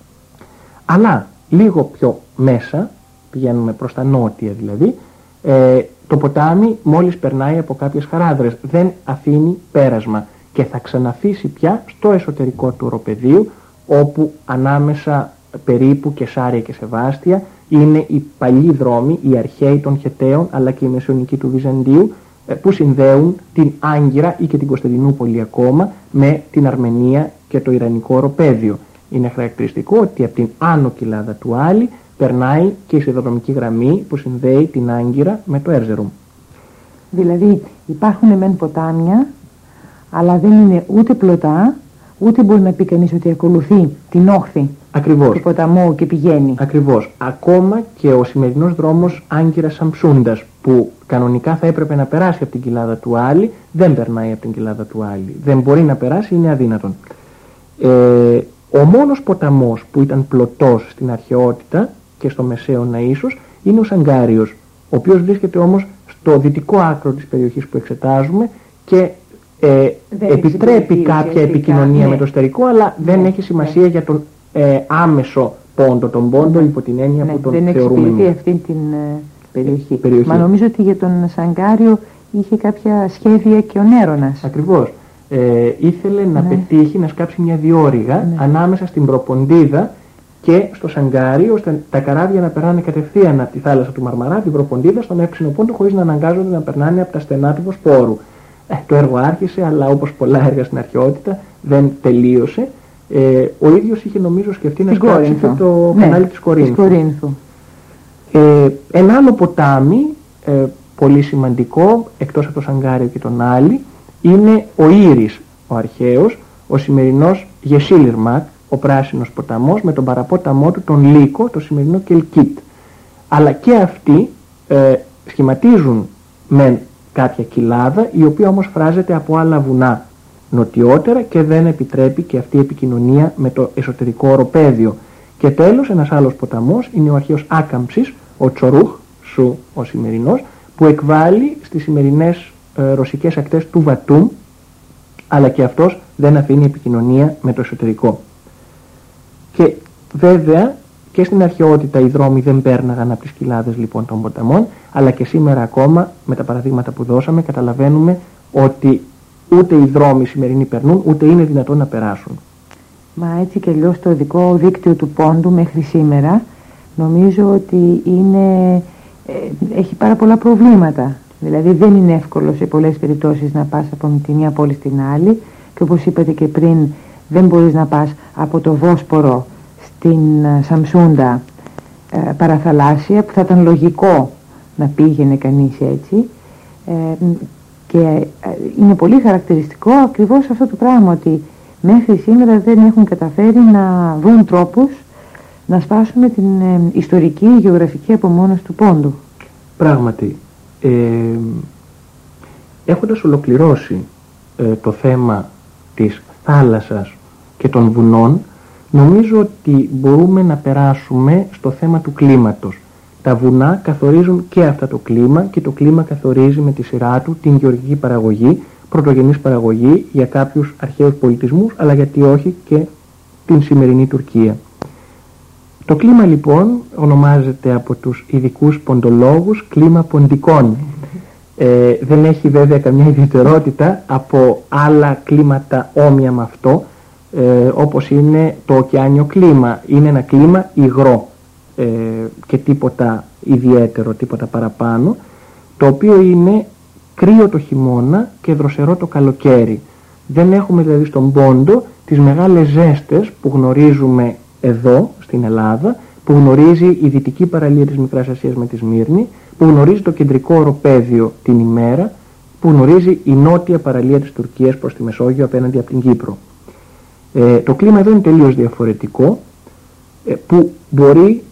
Αλλά λίγο πιο μέσα, πηγαίνουμε προς τα νότια δηλαδή, ε, το ποτάμι μόλις περνάει από κάποιες χαράδρες, δεν αφήνει πέρασμα και θα ξαναφύσει πια στο εσωτερικό του οροπεδίου, όπου ανάμεσα περίπου Κεσάρια και Σεβάστια είναι οι παλιοί δρόμοι, οι αρχαίοι των Χεταίων αλλά και οι μεσαιωνικοί του Βυζαντίου, που συνδέουν την Άγκυρα ή και την Κωνσταντινούπολη ακόμα με την Αρμενία και το Ιρανικό οροπέδιο. Είναι χαρακτηριστικό ότι από την άνω κοιλάδα του Άλλη περνάει και η σιδηροδρομική γραμμή που συνδέει την Άγκυρα με το Έρζερουμ. Δηλαδή υπάρχουν μεν ποτάμια, αλλά δεν είναι ούτε πλωτά, ούτε μπορεί να πει κανείς ότι ακολουθεί την όχθη Ακριβώς. του ποταμού και πηγαίνει. Ακριβώς. Ακόμα και ο σημερινός δρόμος Άγκυρα-Σαμσούντας, που κανονικά θα έπρεπε να περάσει από την κοιλάδα του Άλλη, δεν περνάει από την κοιλάδα του Άλλη. Δεν μπορεί να περάσει, είναι αδύνατον. Ε, ο μόνος ποταμός που ήταν πλωτός στην αρχαιότητα και στο Μεσαίωνα ίσως είναι ο Σαγκάριος, ο οποίος βρίσκεται όμως στο δυτικό άκρο της περιοχής που εξετάζουμε και ε, επιτρέπει κάποια επικοινωνία ναι. με το εσωτερικό, αλλά ναι. δεν έχει σημασία ναι. για τον ε, άμεσο πόντο, τον πόντο ναι. υπό την έννοια ναι. που τον δεν θεωρούμε. Δεν εξυπηρετεί αυτή την ε, περιοχή. περιοχή. Μα νομίζω ότι για τον Σαγκάριο είχε κάποια σχέδια και ο Νέρονας. Ακριβώς. Ε, ήθελε να ναι. πετύχει να σκάψει μια διόρυγα ναι. ανάμεσα στην Προποντίδα και στο Σαγκάριο, ώστε τα καράβια να περνάνε κατευθείαν από τη θάλασσα του Μαρμαρά, την Προποντίδα, στον Εύξηνο Πόντο, χωρίς να αναγκάζονται να περνάνε από τα στενά του Βοσπόρου. Ε, το έργο άρχισε, αλλά όπως πολλά έργα στην αρχαιότητα δεν τελείωσε. Ε, ο ίδιος είχε νομίζω σκεφτεί να σκάψει και το ναι, κανάλι της Κορίνθου. Της Κορίνθου. Ε, ένα άλλο ποτάμι, ε, πολύ σημαντικό, εκτός από το Σαγκάριο και τον Άλλη, είναι ο Ήρης, ο αρχαίος, ο σημερινός Γεσίλιρμακ, ο πράσινος ποταμός, με τον παραπόταμό του τον Λύκο, το σημερινό Κελκίτ. Αλλά και αυτοί ε, σχηματίζουν με κάποια κοιλάδα, η οποία όμως φράζεται από άλλα βουνά νοτιότερα και δεν επιτρέπει και αυτή η επικοινωνία με το εσωτερικό οροπέδιο. Και τέλος, ένας άλλος ποταμός είναι ο αρχαίος Άκαμψης, ο Τσορούχ, σου ο σημερινός, που εκβάλλει στις σημερινές ε, ρωσικές ακτές του Βατούμ, αλλά και αυτός δεν αφήνει επικοινωνία με το εσωτερικό. Και βέβαια και στην αρχαιότητα οι δρόμοι δεν πέρναγαν από τις κοιλάδες λοιπόν των ποταμών, αλλά και σήμερα ακόμα με τα παραδείγματα που δώσαμε καταλαβαίνουμε ότι ούτε οι δρόμοι σημερινοί περνούν, ούτε είναι δυνατόν να περάσουν. Μα έτσι και αλλιώς το οδικό δίκτυο του Πόντου μέχρι σήμερα νομίζω ότι είναι, ε, έχει πάρα πολλά προβλήματα. Δηλαδή δεν είναι εύκολο σε πολλές περιπτώσεις να πας από τη μία πόλη στην άλλη και όπως είπατε και πριν δεν μπορείς να πας από το Βόσπορο στην Σαμσούντα ε, παραθαλάσσια, που θα ήταν λογικό να πήγαινε κανείς έτσι. Ε, και ε, είναι πολύ χαρακτηριστικό ακριβώς αυτό το πράγμα, ότι μέχρι σήμερα δεν έχουν καταφέρει να βρουν τρόπους να σπάσουν την ε, ιστορική γεωγραφική απομόνωση του Πόντου. Πράγματι, ε, έχοντας ολοκληρώσει ε, το θέμα της θάλασσας και των βουνών, νομίζω ότι μπορούμε να περάσουμε στο θέμα του κλίματος. Τα βουνά καθορίζουν και αυτά το κλίμα και το κλίμα καθορίζει με τη σειρά του την γεωργική παραγωγή, πρωτογενής παραγωγή για κάποιους αρχαίους πολιτισμούς, αλλά γιατί όχι και την σημερινή Τουρκία. Το κλίμα λοιπόν ονομάζεται από τους ειδικούς ποντολόγους κλίμα ποντικών. Ε, δεν έχει βέβαια καμιά ιδιαιτερότητα από άλλα κλίματα όμοια με αυτό, ε, όπως είναι το ωκεάνιο κλίμα. Είναι ένα κλίμα υγρό ε, και τίποτα ιδιαίτερο, τίποτα παραπάνω, το οποίο είναι κρύο το χειμώνα και δροσερό το καλοκαίρι. Δεν έχουμε δηλαδή στον Πόντο τις μεγάλες ζέστες που γνωρίζουμε εδώ στην Ελλάδα, που γνωρίζει η δυτική παραλία της Μικράς Ασίας με τη Σμύρνη, που γνωρίζει το κεντρικό οροπέδιο την ημέρα, που γνωρίζει η νότια παραλία της Τουρκίας προς τη Μεσόγειο απέναντι από την Κύπρο. Ε, το κλίμα εδώ είναι τελείως διαφορετικό, ε, που μπορεί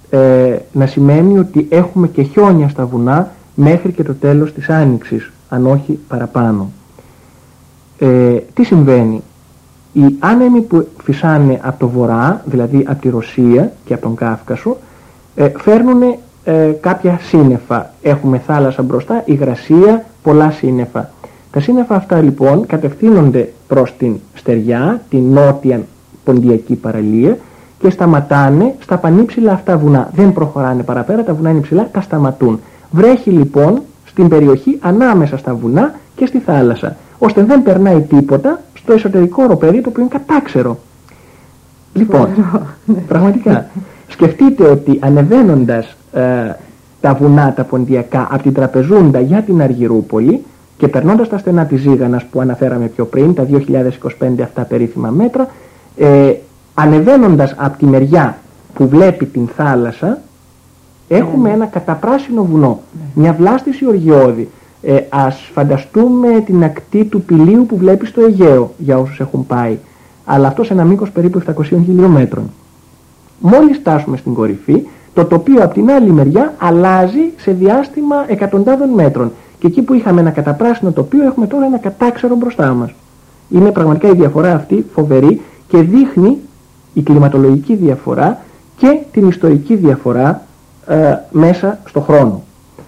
ε, να σημαίνει ότι έχουμε και χιόνια στα βουνά μέχρι και το τέλος της άνοιξης, αν όχι παραπάνω. Ε, τι συμβαίνει? Οι άνεμοι που φυσάνε από το βορρά, δηλαδή από τη Ρωσία και από τον Κάφκασο, ε, φέρνουν ε, κάποια σύννεφα. Έχουμε θάλασσα μπροστά, υγρασία, πολλά σύννεφα. Τα σύννεφα αυτά λοιπόν κατευθύνονται προς την στεριά, την νότια ποντιακή παραλία, και σταματάνε στα πανύψηλα αυτά βουνά. Δεν προχωράνε παραπέρα, τα βουνά είναι ψηλά, τα σταματούν. Βρέχει λοιπόν στην περιοχή ανάμεσα στα βουνά και στη θάλασσα, ώστε δεν περνάει τίποτα στο εσωτερικό οροπέδιο, το οποίο είναι κατάξερο. Λοιπόν, πραγματικά, σκεφτείτε ότι ανεβαίνοντας ε, τα βουνά τα ποντιακά από την Τραπεζούντα για την Αργυρούπολη και περνώντας τα στενά της Ζήγανας που αναφέραμε πιο πριν, τα δύο χιλιάδες είκοσι πέντε αυτά περίφημα μέτρα, ε, ανεβαίνοντας από τη μεριά που βλέπει την θάλασσα, έχουμε mm. ένα καταπράσινο βουνό, mm. μια βλάστηση οργιώδη. Ε, ας φανταστούμε την ακτή του Πηλίου που βλέπει στο Αιγαίο, για όσους έχουν πάει, αλλά αυτό σε ένα μήκος περίπου επτακόσιων χιλιόμετρων. Μόλις φτάσουμε στην κορυφή, το τοπίο από την άλλη μεριά αλλάζει σε διάστημα εκατοντάδων μέτρων. Και εκεί που είχαμε ένα καταπράσινο τοπίο, έχουμε τώρα ένα κατάξερο μπροστά μας. Είναι πραγματικά η διαφορά αυτή φοβερή και δείχνει η κλιματολογική διαφορά και την ιστορική διαφορά ε, μέσα στο χρόνο.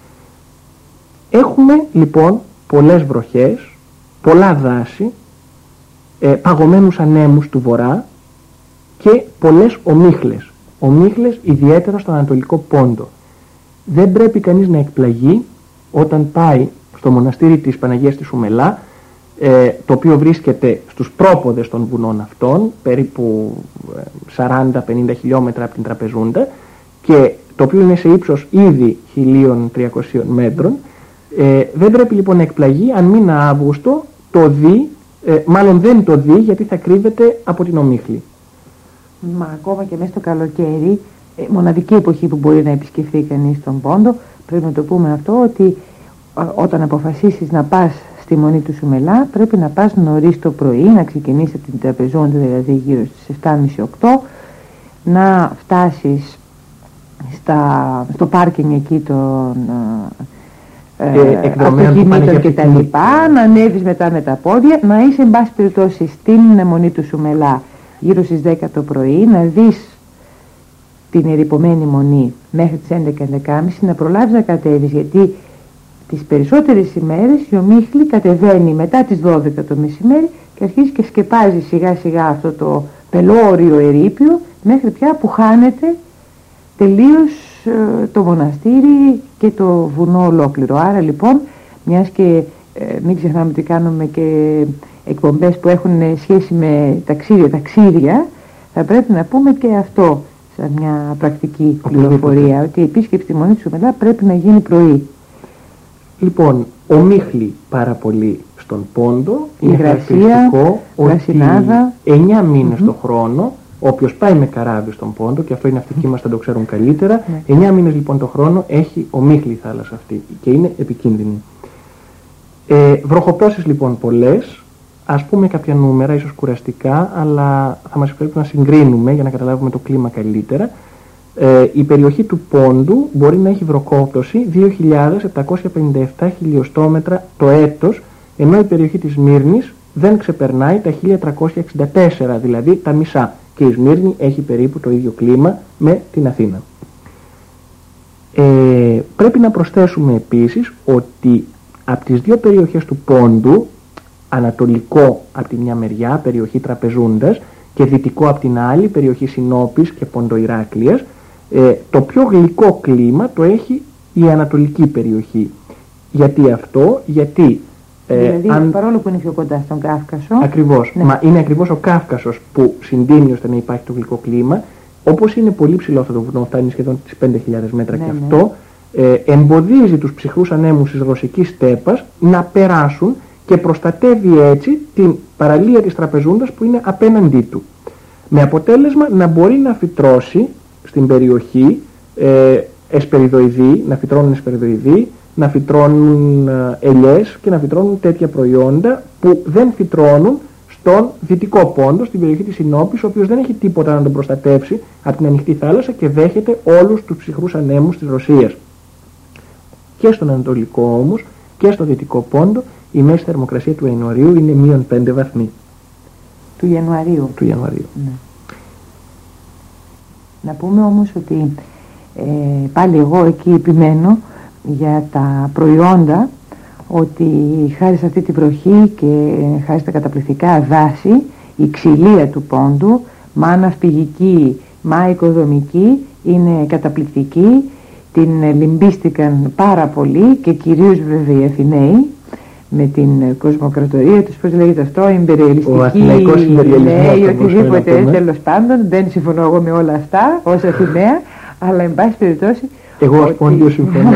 Έχουμε λοιπόν πολλές βροχές, πολλά δάση, ε, παγωμένους ανέμους του βορρά και πολλές ομίχλες. Ομίχλες ιδιαίτερα στον Ανατολικό Πόντο. Δεν πρέπει κανείς να εκπλαγεί όταν πάει στο μοναστήρι της Παναγίας της Ουμελά, ε, το οποίο βρίσκεται στους πρόποδες των βουνών αυτών, περίπου σαράντα με πενήντα χιλιόμετρα από την Τραπεζούντα, και το οποίο είναι σε ύψος ήδη χίλια τριακόσια μέτρων. Ε, δεν πρέπει λοιπόν να εκπλαγεί αν μήνα Αύγουστο το δει, ε, μάλλον δεν το δει γιατί θα κρύβεται από την ομίχλη. Μα ακόμα και μέσα στο καλοκαίρι, ε, μοναδική εποχή που μπορεί να επισκεφθεί κανείς τον Πόντο, πρέπει να το πούμε αυτό, ότι ε, όταν αποφασίσεις να πας στη Μονή του Σουμελά, πρέπει να πας νωρίς το πρωί, να ξεκινήσεις από την Τραπεζούντα, δηλαδή γύρω στις επτά και μισή οκτώ, να φτάσεις στα, στο πάρκινγκ εκεί των ε, αυτοκινήτων και τα λοιπά, να ανέβεις μετά με τα πόδια, να είσαι εν πάση περιπτώσει στην Μονή του Σουμελά γύρω στις δέκα το πρωί, να δεις την ερειπωμένη Μονή μέχρι τις έντεκα και έντεκα και μισή, να προλάβεις να κατέβεις, γιατί τις περισσότερες ημέρες η ομίχλη κατεβαίνει μετά τις δώδεκα το μεσημέρι και αρχίζει και σκεπάζει σιγά σιγά αυτό το πελώριο ερείπιο μέχρι πια που χάνεται τελείως ε, το μοναστήρι και το βουνό ολόκληρο. Άρα λοιπόν, μιας και ε, μην ξεχνάμε ότι κάνουμε και εκπομπές που έχουν σχέση με ταξίδια, ταξίδια, θα πρέπει να πούμε και αυτό σαν μια πρακτική πληροφορία, ότι η επίσκεψη στη Μονή του Σουμελά πρέπει να γίνει πρωί. Λοιπόν, ομίχλη πάρα πολύ στον Πόντο, είναι υγρασία, ότι εννιά μήνες mm-hmm. το χρόνο, όποιος πάει με καράβι στον Πόντο, και αυτό οι ναυτικοί μας θα το ξέρουν καλύτερα, mm-hmm. εννιά μήνες λοιπόν το χρόνο έχει ομίχλη η θάλασσα αυτή και είναι επικίνδυνη. Ε, βροχοπτώσεις λοιπόν πολλές, ας πούμε κάποια νούμερα, ίσως κουραστικά, αλλά θα μας επιτρέψουν να συγκρίνουμε για να καταλάβουμε το κλίμα καλύτερα. Ε, η περιοχή του Πόντου μπορεί να έχει βροχόπτωση δύο χιλιάδες επτακόσια πενήντα επτά χιλιοστόμετρα το έτος, ενώ η περιοχή της Σμύρνης δεν ξεπερνάει τα χίλια τριακόσια εξήντα τέσσερα, δηλαδή τα μισά, και η Σμύρνη έχει περίπου το ίδιο κλίμα με την Αθήνα. Ε, πρέπει να προσθέσουμε επίσης ότι από τις δύο περιοχές του Πόντου, ανατολικό από τη μια μεριά, περιοχή Τραπεζούντας, και δυτικό από την άλλη, περιοχή Συνόπης και Ποντοϊράκλειας, ε, το πιο γλυκό κλίμα το έχει η ανατολική περιοχή. Γιατί αυτό? Γιατί ε, δηλαδή αν... παρόλο που είναι πιο κοντά στον Κάφκασο. Ακριβώς, ναι. Μα είναι ακριβώς ο Κάφκασος που συντείνει ώστε να υπάρχει το γλυκό κλίμα. Όπως είναι πολύ ψηλό αυτό το βουνό, φτάνει σχεδόν τις πέντε χιλιάδες μέτρα, ναι, και ναι. αυτό ε, εμποδίζει τους ψυχρούς ανέμους της ρωσικής στέπας να περάσουν και προστατεύει έτσι την παραλία της Τραπεζούντας που είναι απέναντί του. Με αποτέλεσμα να μπορεί να φυτρώσει στην περιοχή ε, εσπεριδοειδή, να φυτρώνουν εσπεριδοειδή, να φυτρώνουν ε, ελιές και να φυτρώνουν τέτοια προϊόντα που δεν φυτρώνουν στον δυτικό πόντο, στην περιοχή της Συνόπης, ο οποίος δεν έχει τίποτα να τον προστατεύσει από την ανοιχτή θάλασσα και δέχεται όλους τους ψυχρούς ανέμους της Ρωσίας. Και στον Ανατολικό όμως και στο δυτικό πόντο η μέση θερμοκρασία του Ιανουαρίου είναι μείον πέντε βαθμοί. Του Ιανουαρίου. Του Ιανουαρίου. Ναι. Να πούμε όμως ότι ε, πάλι εγώ εκεί επιμένω για τα προϊόντα, ότι χάρη σε αυτή τη βροχή και χάρη στα καταπληκτικά δάση, η ξυλία του πόντου, μα ναυπηγική, μα οικοδομική, είναι καταπληκτική. Την λυμπίστηκαν πάρα πολύ και κυρίως βέβαια οι Αθηναίοι με την κοσμοκρατορία τους, πώς λέγεται αυτό, εμπεριαλιστική, ο αθηναϊκός ναι, ή οτιδήποτε, τέλος πάντων. Δεν συμφωνώ εγώ με όλα αυτά ως Αθηναία, αλλά εν πάση περιπτώσει εγώ ως Πόντιος συμφωνώ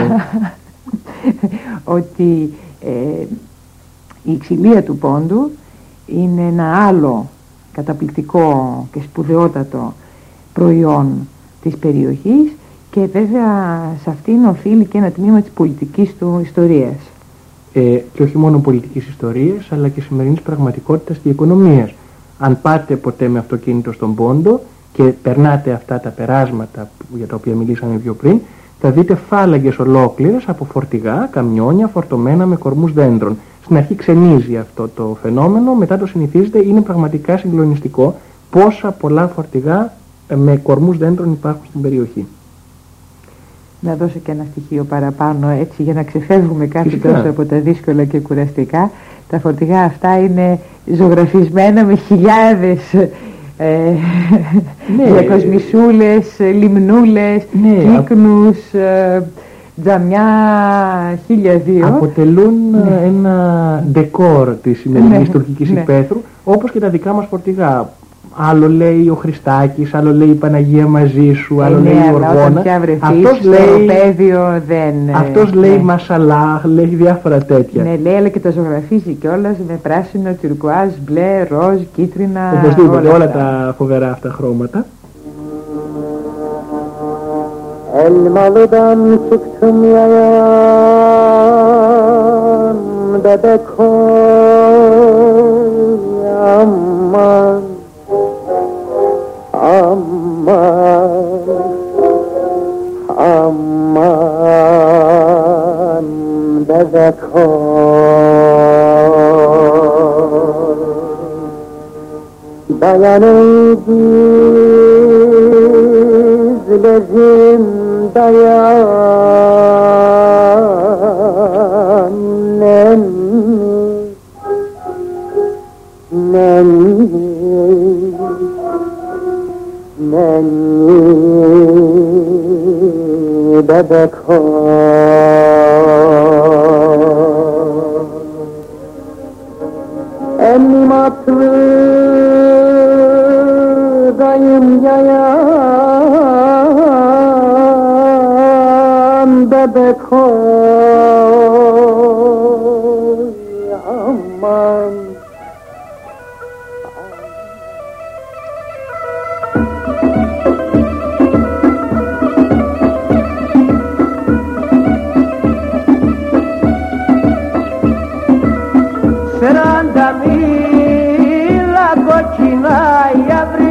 ότι ε, η ξυλία του πόντου είναι ένα άλλο καταπληκτικό και σπουδαιότατο προϊόν της περιοχής και βέβαια σε αυτήν οφείλει και ένα τμήμα της πολιτικής του ιστορίας. Ε, και όχι μόνο πολιτικής ιστορίας, αλλά και σημερινής πραγματικότητας και οικονομίας. Αν πάτε ποτέ με αυτοκίνητο στον Πόντο και περνάτε αυτά τα περάσματα για τα οποία μιλήσαμε πιο πριν, θα δείτε φάλαγγες ολόκληρες από φορτηγά, καμιόνια φορτωμένα με κορμούς δέντρων. Στην αρχή ξενίζει αυτό το φαινόμενο, μετά το συνηθίζετε, είναι πραγματικά συγκλονιστικό πόσα πολλά φορτηγά με κορμούς δέντρων υπάρχουν στην περιοχή. Να δώσω και ένα στοιχείο παραπάνω έτσι για να ξεφεύγουμε κάτι τόσο από τα δύσκολα και κουραστικά. Τα φορτηγά αυτά είναι ζωγραφισμένα με χιλιάδες ε, ναι, διακοσμησούλες, λιμνούλες, ναι, κύκνους, ε, τζαμιά, χίλια δύο. Αποτελούν ναι. ένα ντεκόρ της σημερινής ναι, τουρκικής ναι. υπαίθρου, όπως και τα δικά μας φορτηγά. Άλλο λέει ο Χριστάκης, άλλο λέει η Παναγία μαζί σου, άλλο ε, λέει ναι, η Οργώνα. Αυτός λέει, πέδιο, δεν, αυτός ναι. λέει Μασαλάχ, λέει διάφορα τέτοια. Ναι, λέει, αλλά και τα ζωγραφίζει κιόλας με πράσινο, τυρκουάζ, μπλε, ροζ, κίτρινα. Οπωσδήποτε, όλα, όλα τα φοβερά αυτά χρώματα. Elmalı'dan çıktım yayan bebek oy aman aman aman bebek oy dayanın dizlerim dayan nenni nenni nenni bebek ennim atlı dayım yayan bebek oy aman Σερανταμίλα κόκκινα η αύρη,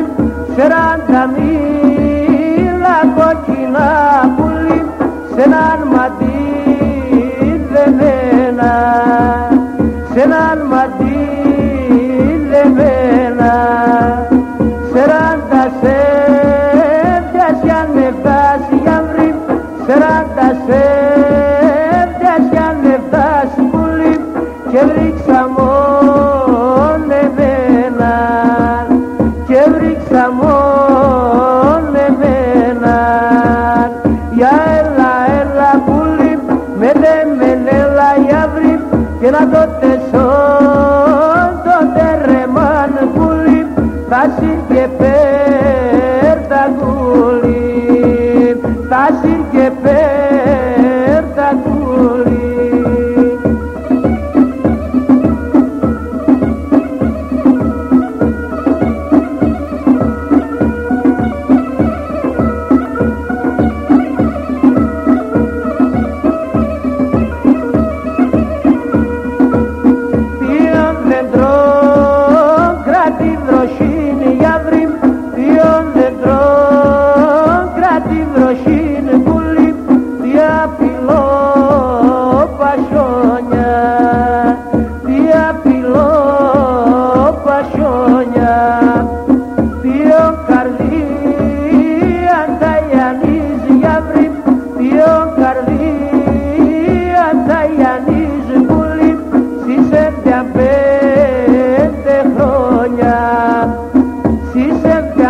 σερανταμίλα κόκκινα πουλί, σ' έναν μαντί δεμένα, σ' έναν μαντί δεμένα, σεράντα σέβτιας κι αν με φτάσει η αύρη, σεράντα σέβτιας κι αν με φτάσει πουλί και βρίξα μόνο εμένα, και βρίξα μόνο εμένα. Για έλα, έλα πουλί, με δέμεν έλα η αύρη και να το τεσώ το τερεμάν πουλί, θα σύρ και πέρτα κουλί, θα σύρ και πέρτα κουλί.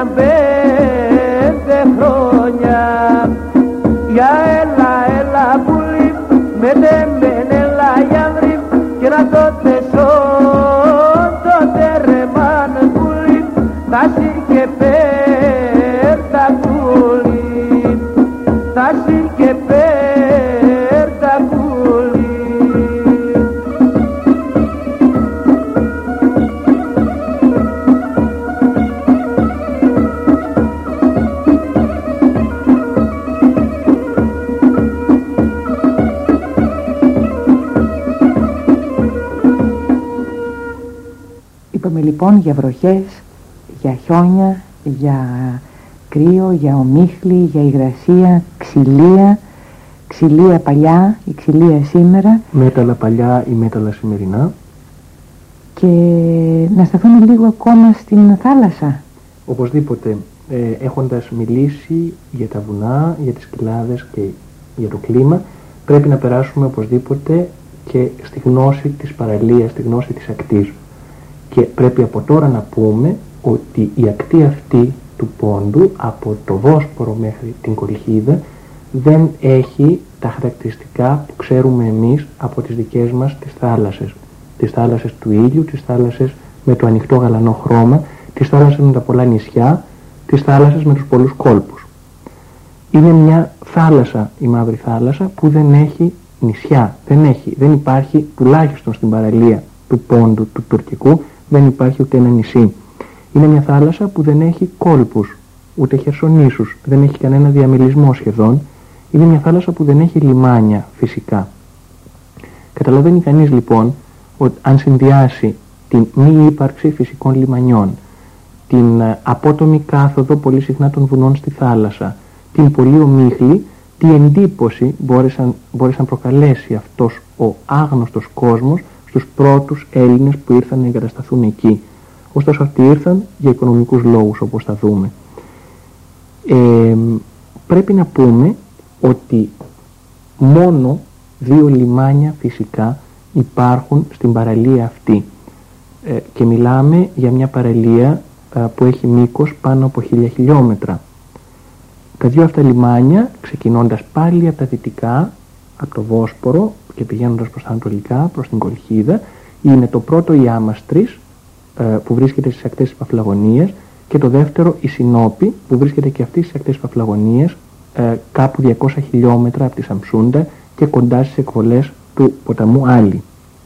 έγιναν πέντε χρόνια. Για έλα, έλα πουλί, με τέμεν έλα γιάνδρι, και να το τεσόν το τερεμάν πουλί, τάσι και πέρτα πουλί, τάσι και πέρτα πουλί. Είπαμε λοιπόν για βροχές, για χιόνια, για κρύο, για ομίχλη, για υγρασία, ξυλία, ξυλία παλιά, η ξυλία σήμερα. Μέταλλα παλιά ή μέταλλα σημερινά. Και να σταθούμε λίγο ακόμα στην θάλασσα. Οπωσδήποτε, ε, έχοντας μιλήσει για τα βουνά, για τις κοιλάδες και για το κλίμα, πρέπει να περάσουμε οπωσδήποτε και στη γνώση της παραλίας, στη γνώση της ακτής. Και πρέπει από τώρα να πούμε ότι η ακτή αυτή του Πόντου, από το Βόσπορο μέχρι την Κολχίδα, δεν έχει τα χαρακτηριστικά που ξέρουμε εμείς από τις δικές μας τις θάλασσες. Τις θάλασσες του ήλιου, τις θάλασσες με το ανοιχτό γαλανό χρώμα, τις θάλασσες με τα πολλά νησιά, τις θάλασσες με τους πολλούς κόλπους. Είναι μια θάλασσα, η Μαύρη Θάλασσα, που δεν έχει νησιά. Δεν, έχει, δεν υπάρχει, τουλάχιστον στην παραλία του Πόντου, του Τουρκικού, δεν υπάρχει ούτε ένα νησί. Είναι μια θάλασσα που δεν έχει κόλπους, ούτε χερσονήσους, δεν έχει κανένα διαμελισμό σχεδόν. Είναι μια θάλασσα που δεν έχει λιμάνια φυσικά. Καταλαβαίνει κανείς λοιπόν ότι αν συνδυάσει την μη ύπαρξη φυσικών λιμανιών, την απότομη κάθοδο πολύ συχνά των βουνών στη θάλασσα, την πολύ ομίχλη, τι εντύπωση μπόρεσαν, μπόρεσε να προκαλέσει αυτός ο άγνωστος κόσμος στους πρώτους Έλληνες που ήρθαν να εγκατασταθούν εκεί. Ωστόσο αυτοί ήρθαν για οικονομικούς λόγους, όπως θα δούμε. Ε, πρέπει να πούμε ότι μόνο δύο λιμάνια φυσικά υπάρχουν στην παραλία αυτή. Ε, και μιλάμε για μια παραλία ε, που έχει μήκος πάνω από χίλια χιλιόμετρα. Τα δύο αυτά λιμάνια, ξεκινώντας πάλι από τα δυτικά, από το Βόσπορο και πηγαίνοντας προς τα ανατολικά, προς την Κολχίδα, είναι το πρώτο η Άμαστρης, ε, που βρίσκεται στις ακτές της Παφλαγωνίας, και το δεύτερο η Συνόπη, που βρίσκεται και αυτή στις ακτές της Παφλαγωνίας, ε, κάπου διακόσια χιλιόμετρα από τη Σαμσούντα και κοντά στις εκβολές του ποταμού Άλλη.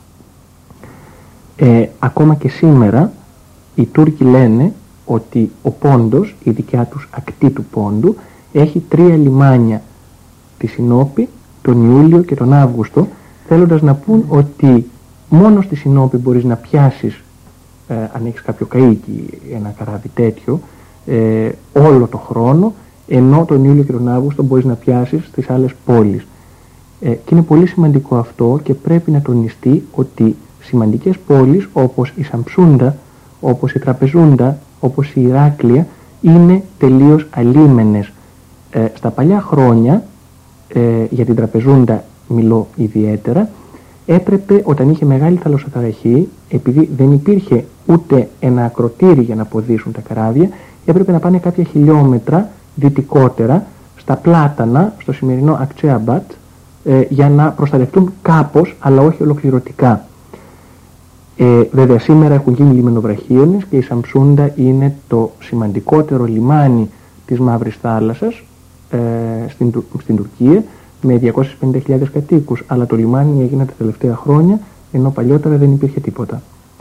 Ε, ακόμα και σήμερα οι Τούρκοι λένε ότι ο Πόντος, η δικιά τους ακτή του Πόντου, έχει τρία λιμάνια, τη Συνόπη, τον Ιούλιο και τον Αύγουστο, θέλοντας να πούν ότι μόνο στη Συνόπη μπορείς να πιάσεις, ε, αν έχεις κάποιο καΐκι, ένα καράβι τέτοιο, ε, όλο το χρόνο, ενώ τον Ιούλιο και τον Αύγουστο μπορείς να πιάσεις στις άλλες πόλεις. Ε, και είναι πολύ σημαντικό αυτό και πρέπει να τονιστεί ότι σημαντικές πόλεις όπως η Σαμψούντα, όπως η Τραπεζούντα, όπως η Ηράκλεια είναι τελείως αλίμενες. Ε, στα παλιά χρόνια, ε, για την Τραπεζούντα μιλώ ιδιαίτερα, έπρεπε όταν είχε μεγάλη θαλασσοταραχή, επειδή δεν υπήρχε ούτε ένα ακροτήρι για να ποδήσουν τα καράβια, έπρεπε να πάνε κάποια χιλιόμετρα δυτικότερα, στα Πλάτανα, στο σημερινό Ακτσέαμπατ, ε, για να προστατευτούν κάπως, αλλά όχι ολοκληρωτικά. Ε, βέβαια σήμερα έχουν γίνει λιμενοβραχίονες και η Σαμψούντα είναι το σημαντικότερο λιμάνι της Μαύρης Θάλασσας ε, στην, στην Τουρκία, με διακόσιες πενήντα χιλιάδες κατοίκους, αλλά το λιμάνι έγινε τα τελευταία χρόνια, ενώ παλιότερα δεν υπήρχε τίποτα.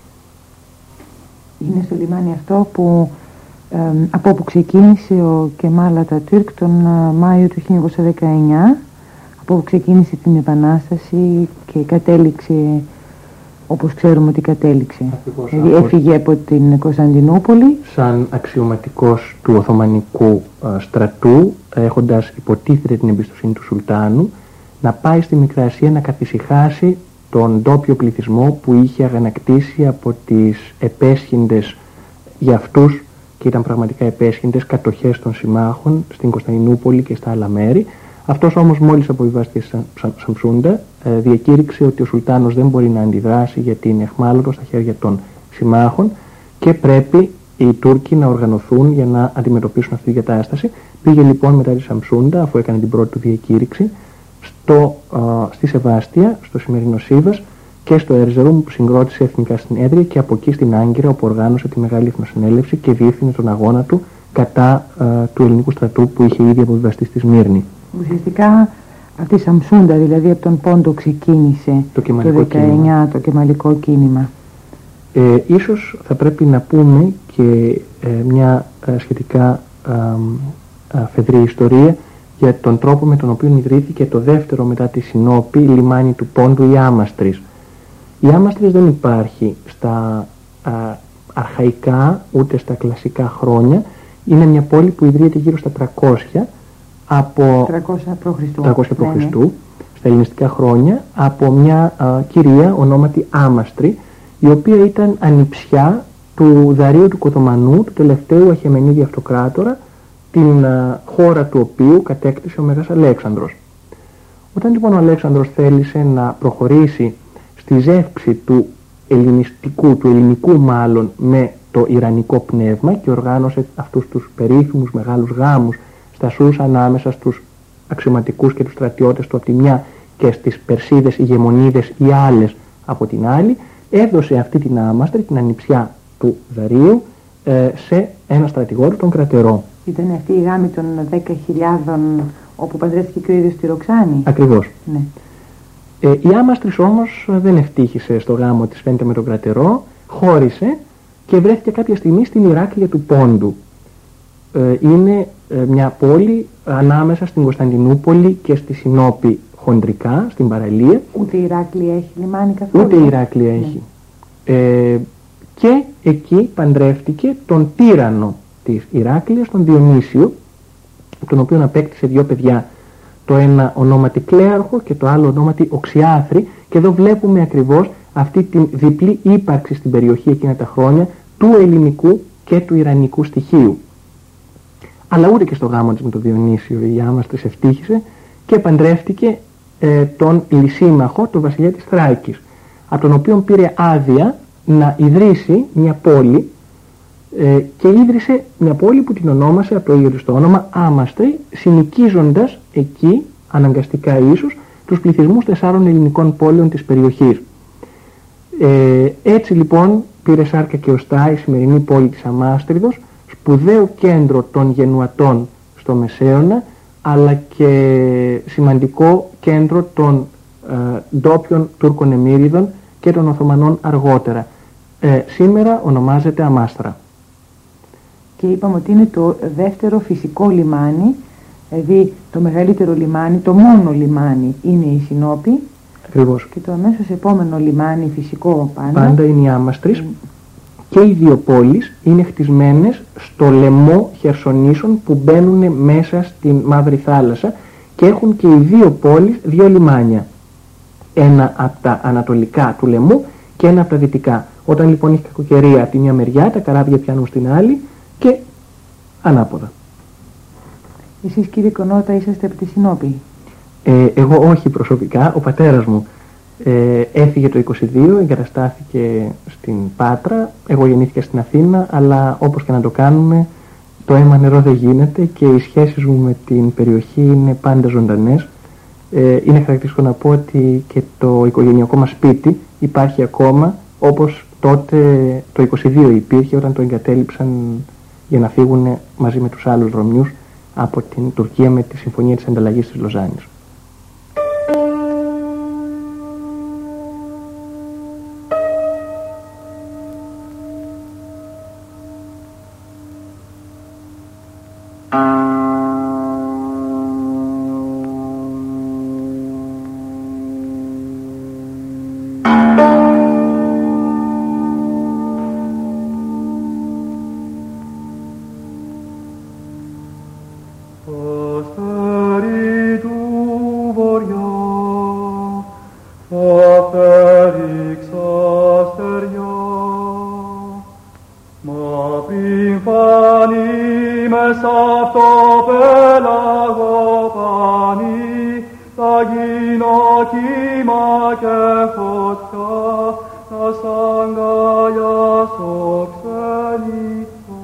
Είναι στο λιμάνι αυτό που ε, από όπου ξεκίνησε ο Κεμάλ Ατατούρκ τον ε, Μάιο του χίλια εννιακόσια δεκαεννιά, από όπου ξεκίνησε την Επανάσταση και κατέληξε όπως ξέρουμε ότι κατέληξε. Ακριβώς, δηλαδή έφυγε από την Κωνσταντινούπολη. Σαν αξιωματικός του Οθωμανικού ε, στρατού, έχοντας υποτίθεται την εμπιστοσύνη του Σουλτάνου, να πάει στη Μικρά Ασία να καθησυχάσει τον ντόπιο πληθυσμό που είχε αγανακτήσει από τις επέσχυντες για αυτούς, και ήταν πραγματικά επέσχυντες, κατοχές των συμμάχων στην Κωνσταντινούπολη και στα άλλα μέρη. Αυτός όμως μόλις αποβιβάστηκε στη Σαμψούντα, ε, διακήρυξε ότι ο Σουλτάνος δεν μπορεί να αντιδράσει γιατί είναι αιχμάλωτος στα χέρια των συμμάχων και πρέπει οι Τούρκοι να οργανωθούν για να αντιμετωπίσουν αυτή την κατάσταση. Πήγε λοιπόν μετά τη Σαμσούντα, αφού έκανε την πρώτη του διακήρυξη, στο, α, στη Σεβάστια, στο σημερινό Σίβας, και στο Έρζερουμ, που συγκρότησε εθνικά συνέδρια, και από εκεί στην Άγκυρα, όπου οργάνωσε τη Μεγάλη Εθνοσυνέλευση και διεύθυνε τον αγώνα του κατά α, του ελληνικού στρατού που είχε ήδη αποβιβαστεί στη Σμύρνη. Ουσιαστικά από τη Σαμσούντα, δηλαδή από τον Πόντο, ξεκίνησε το, το δεκαεννιά το κεμαλικό κίνημα. Ε, ίσως θα πρέπει να πούμε και ε, μια ε, σχετικά ε, ε, φεδρή ιστορία για τον τρόπο με τον οποίο ιδρύθηκε το δεύτερο μετά τη Συνόπη λιμάνι του Πόντου, η Άμαστρης. Η Άμαστρης δεν υπάρχει στα α, αρχαϊκά ούτε στα κλασικά χρόνια. Είναι μια πόλη που ιδρύεται γύρω στα τριακόσια από τριακόσια προ Χριστού τριακόσια προ Χριστού, στα ελληνιστικά χρόνια, από μια α, κυρία ονόματι Άμαστρη, η οποία ήταν ανιψιά του Δαρίου του Κοθωμανού, του τελευταίου Αχαιμενίδη αυτοκράτορα, την α, χώρα του οποίου κατέκτησε ο Μέγας Αλέξανδρος. Όταν λοιπόν ο Αλέξανδρος θέλησε να προχωρήσει στη ζεύξη του ελληνιστικού, του ελληνικού μάλλον, με το ιρανικό πνεύμα, και οργάνωσε αυτούς τους περίφημους μεγάλους γάμους στα Σούς ανάμεσα στους αξιωματικούς και τους στρατιώτες του από τη μια και στις Περσίδες ηγεμονίδες ή άλλες από την άλλη, έδωσε αυτή την Άμαστρη, την ανιψιά του Δαρίου, ε, σε ένα στρατηγό, τον Κρατερό. Ήταν αυτή η γάμη των δέκα χιλιάδων όπου παντρεύτηκε και ο ίδιος στη Ροξάνη. Ακριβώς. Ναι. Ε, η Άμαστρης όμως δεν ευτύχησε στο γάμο της, φαίνεται, με τον Κρατερό, χώρισε και βρέθηκε κάποια στιγμή στην Ηράκλεια του Πόντου. Ε, είναι ε, μια πόλη ανάμεσα στην Κωνσταντινούπολη και στη Συνόπη χοντρικά, στην παραλία. Ούτε η Ηράκλεια έχει λιμάνι καθόλου. Ούτε η Ηράκλεια ναι. έχει. Ε, και εκεί παντρεύτηκε τον τύραννο της Ηράκλειας, τον Διονύσιο, τον οποίο απέκτησε δύο παιδιά. Το ένα ονόματι Κλέαρχο και το άλλο ονόματι Οξιάθρη, και εδώ βλέπουμε ακριβώς αυτή την διπλή ύπαρξη στην περιοχή εκείνα τα χρόνια του ελληνικού και του ιρανικού στοιχείου. Αλλά ούτε και στο γάμο της με τον Διονύσιο η Άμαστρης ευτύχησε και παντρεύτηκε ε, τον Λυσίμαχο, τον βασιλιά της Θράκης, από τον οποίο πήρε άδεια να ιδρύσει μια πόλη, ε, και ίδρυσε μια πόλη που την ονόμασε από το ίδιο του το όνομα Άμαστρη, συνοικίζοντας εκεί, αναγκαστικά ίσως, τους πληθυσμούς τεσσάρων ελληνικών πόλεων της περιοχής. Ε, έτσι λοιπόν πήρε σάρκα και οστά η σημερινή πόλη της Αμάστριδος, σπουδαίο κέντρο των Γενουατών στο Μεσαίωνα, αλλά και σημαντικό κέντρο των ε, ντόπιων Τούρκων Εμμύριδων και των Οθωμανών αργότερα. Ε, σήμερα ονομάζεται Αμάστρα. Και είπαμε ότι είναι το δεύτερο φυσικό λιμάνι, δηλαδή το μεγαλύτερο λιμάνι, το μόνο λιμάνι είναι η Συνόπη. Ακριβώς. Και το αμέσως επόμενο λιμάνι φυσικό πάντα, πάντα είναι η Άμαστρης. Mm. Και οι δύο πόλεις είναι χτισμένες στο λαιμό Χερσονήσων που μπαίνουν μέσα στην Μαύρη Θάλασσα, και έχουν και οι δύο πόλεις δύο λιμάνια. Ένα από τα ανατολικά του λαιμού και ένα από τα δυτικά. Όταν λοιπόν έχει κακοκαιρία από τη μια μεριά, τα καράβια πιάνουν στην άλλη και ανάποδα. Εσείς, κύριε Κονότα, είσαστε από τη Συνόπη? Ε, εγώ όχι προσωπικά, ο πατέρας μου ε, έφυγε το είκοσι δύο, εγκαταστάθηκε στην Πάτρα, εγώ γεννήθηκα στην Αθήνα, αλλά όπως και να το κάνουμε το αίμα νερό δεν γίνεται και οι σχέσεις μου με την περιοχή είναι πάντα ζωντανές. Ε, είναι χαρακτηριστικό να πω ότι και το οικογενειακό μας σπίτι υπάρχει ακόμα, όπως τότε το είκοσι δύο υπήρχε όταν το εγκατέλειψαν για να φύγουν μαζί με τους άλλους Ρωμιούς από την Τουρκία με τη Συμφωνία της Ανταλλαγής της Λοζάνης. Sangaya Soksani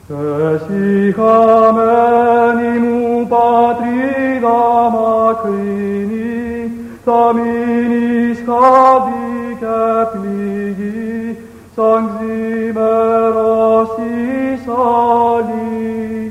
Εσύ χαμένη μου πατρίδα μακρινή, θα μείνεις χάδι και πληγή, σαν ξημερώσεις αλληλή.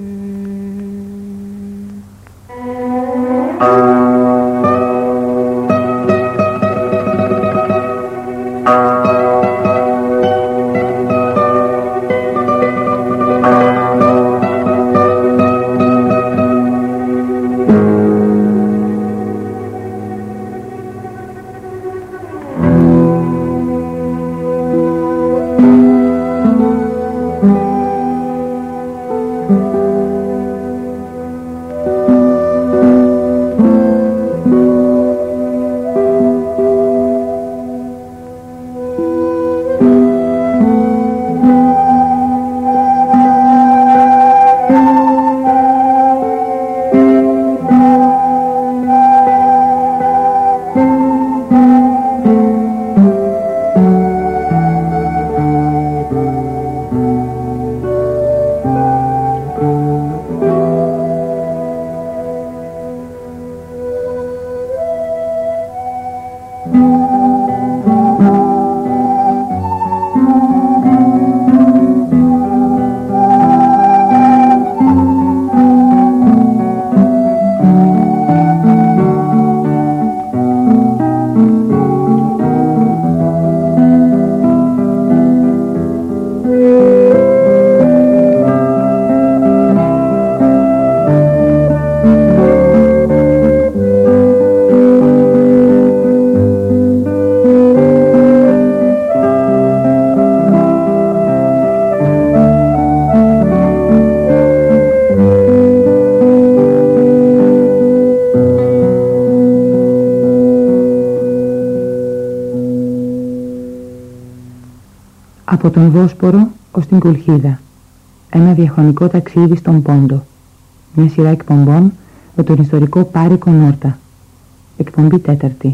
Από τον Βόσπορο ως την Κολχίδα. Ένα διαχρονικό ταξίδι στον Πόντο. Μια σειρά εκπομπών με τον ιστορικό Πάρικο Νόρτα. Εκπομπή τέταρτη.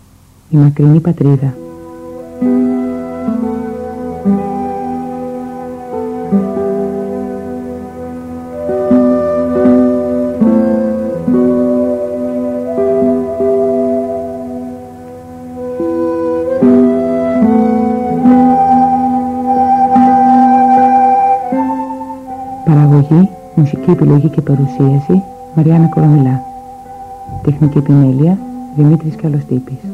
Η μακρινή πατρίδα. Παραγωγή, μουσική επιλογή και παρουσίαση Μαριάννα Κορομιλά. Τεχνική επιμέλεια Δημήτρης Καλοστήπης.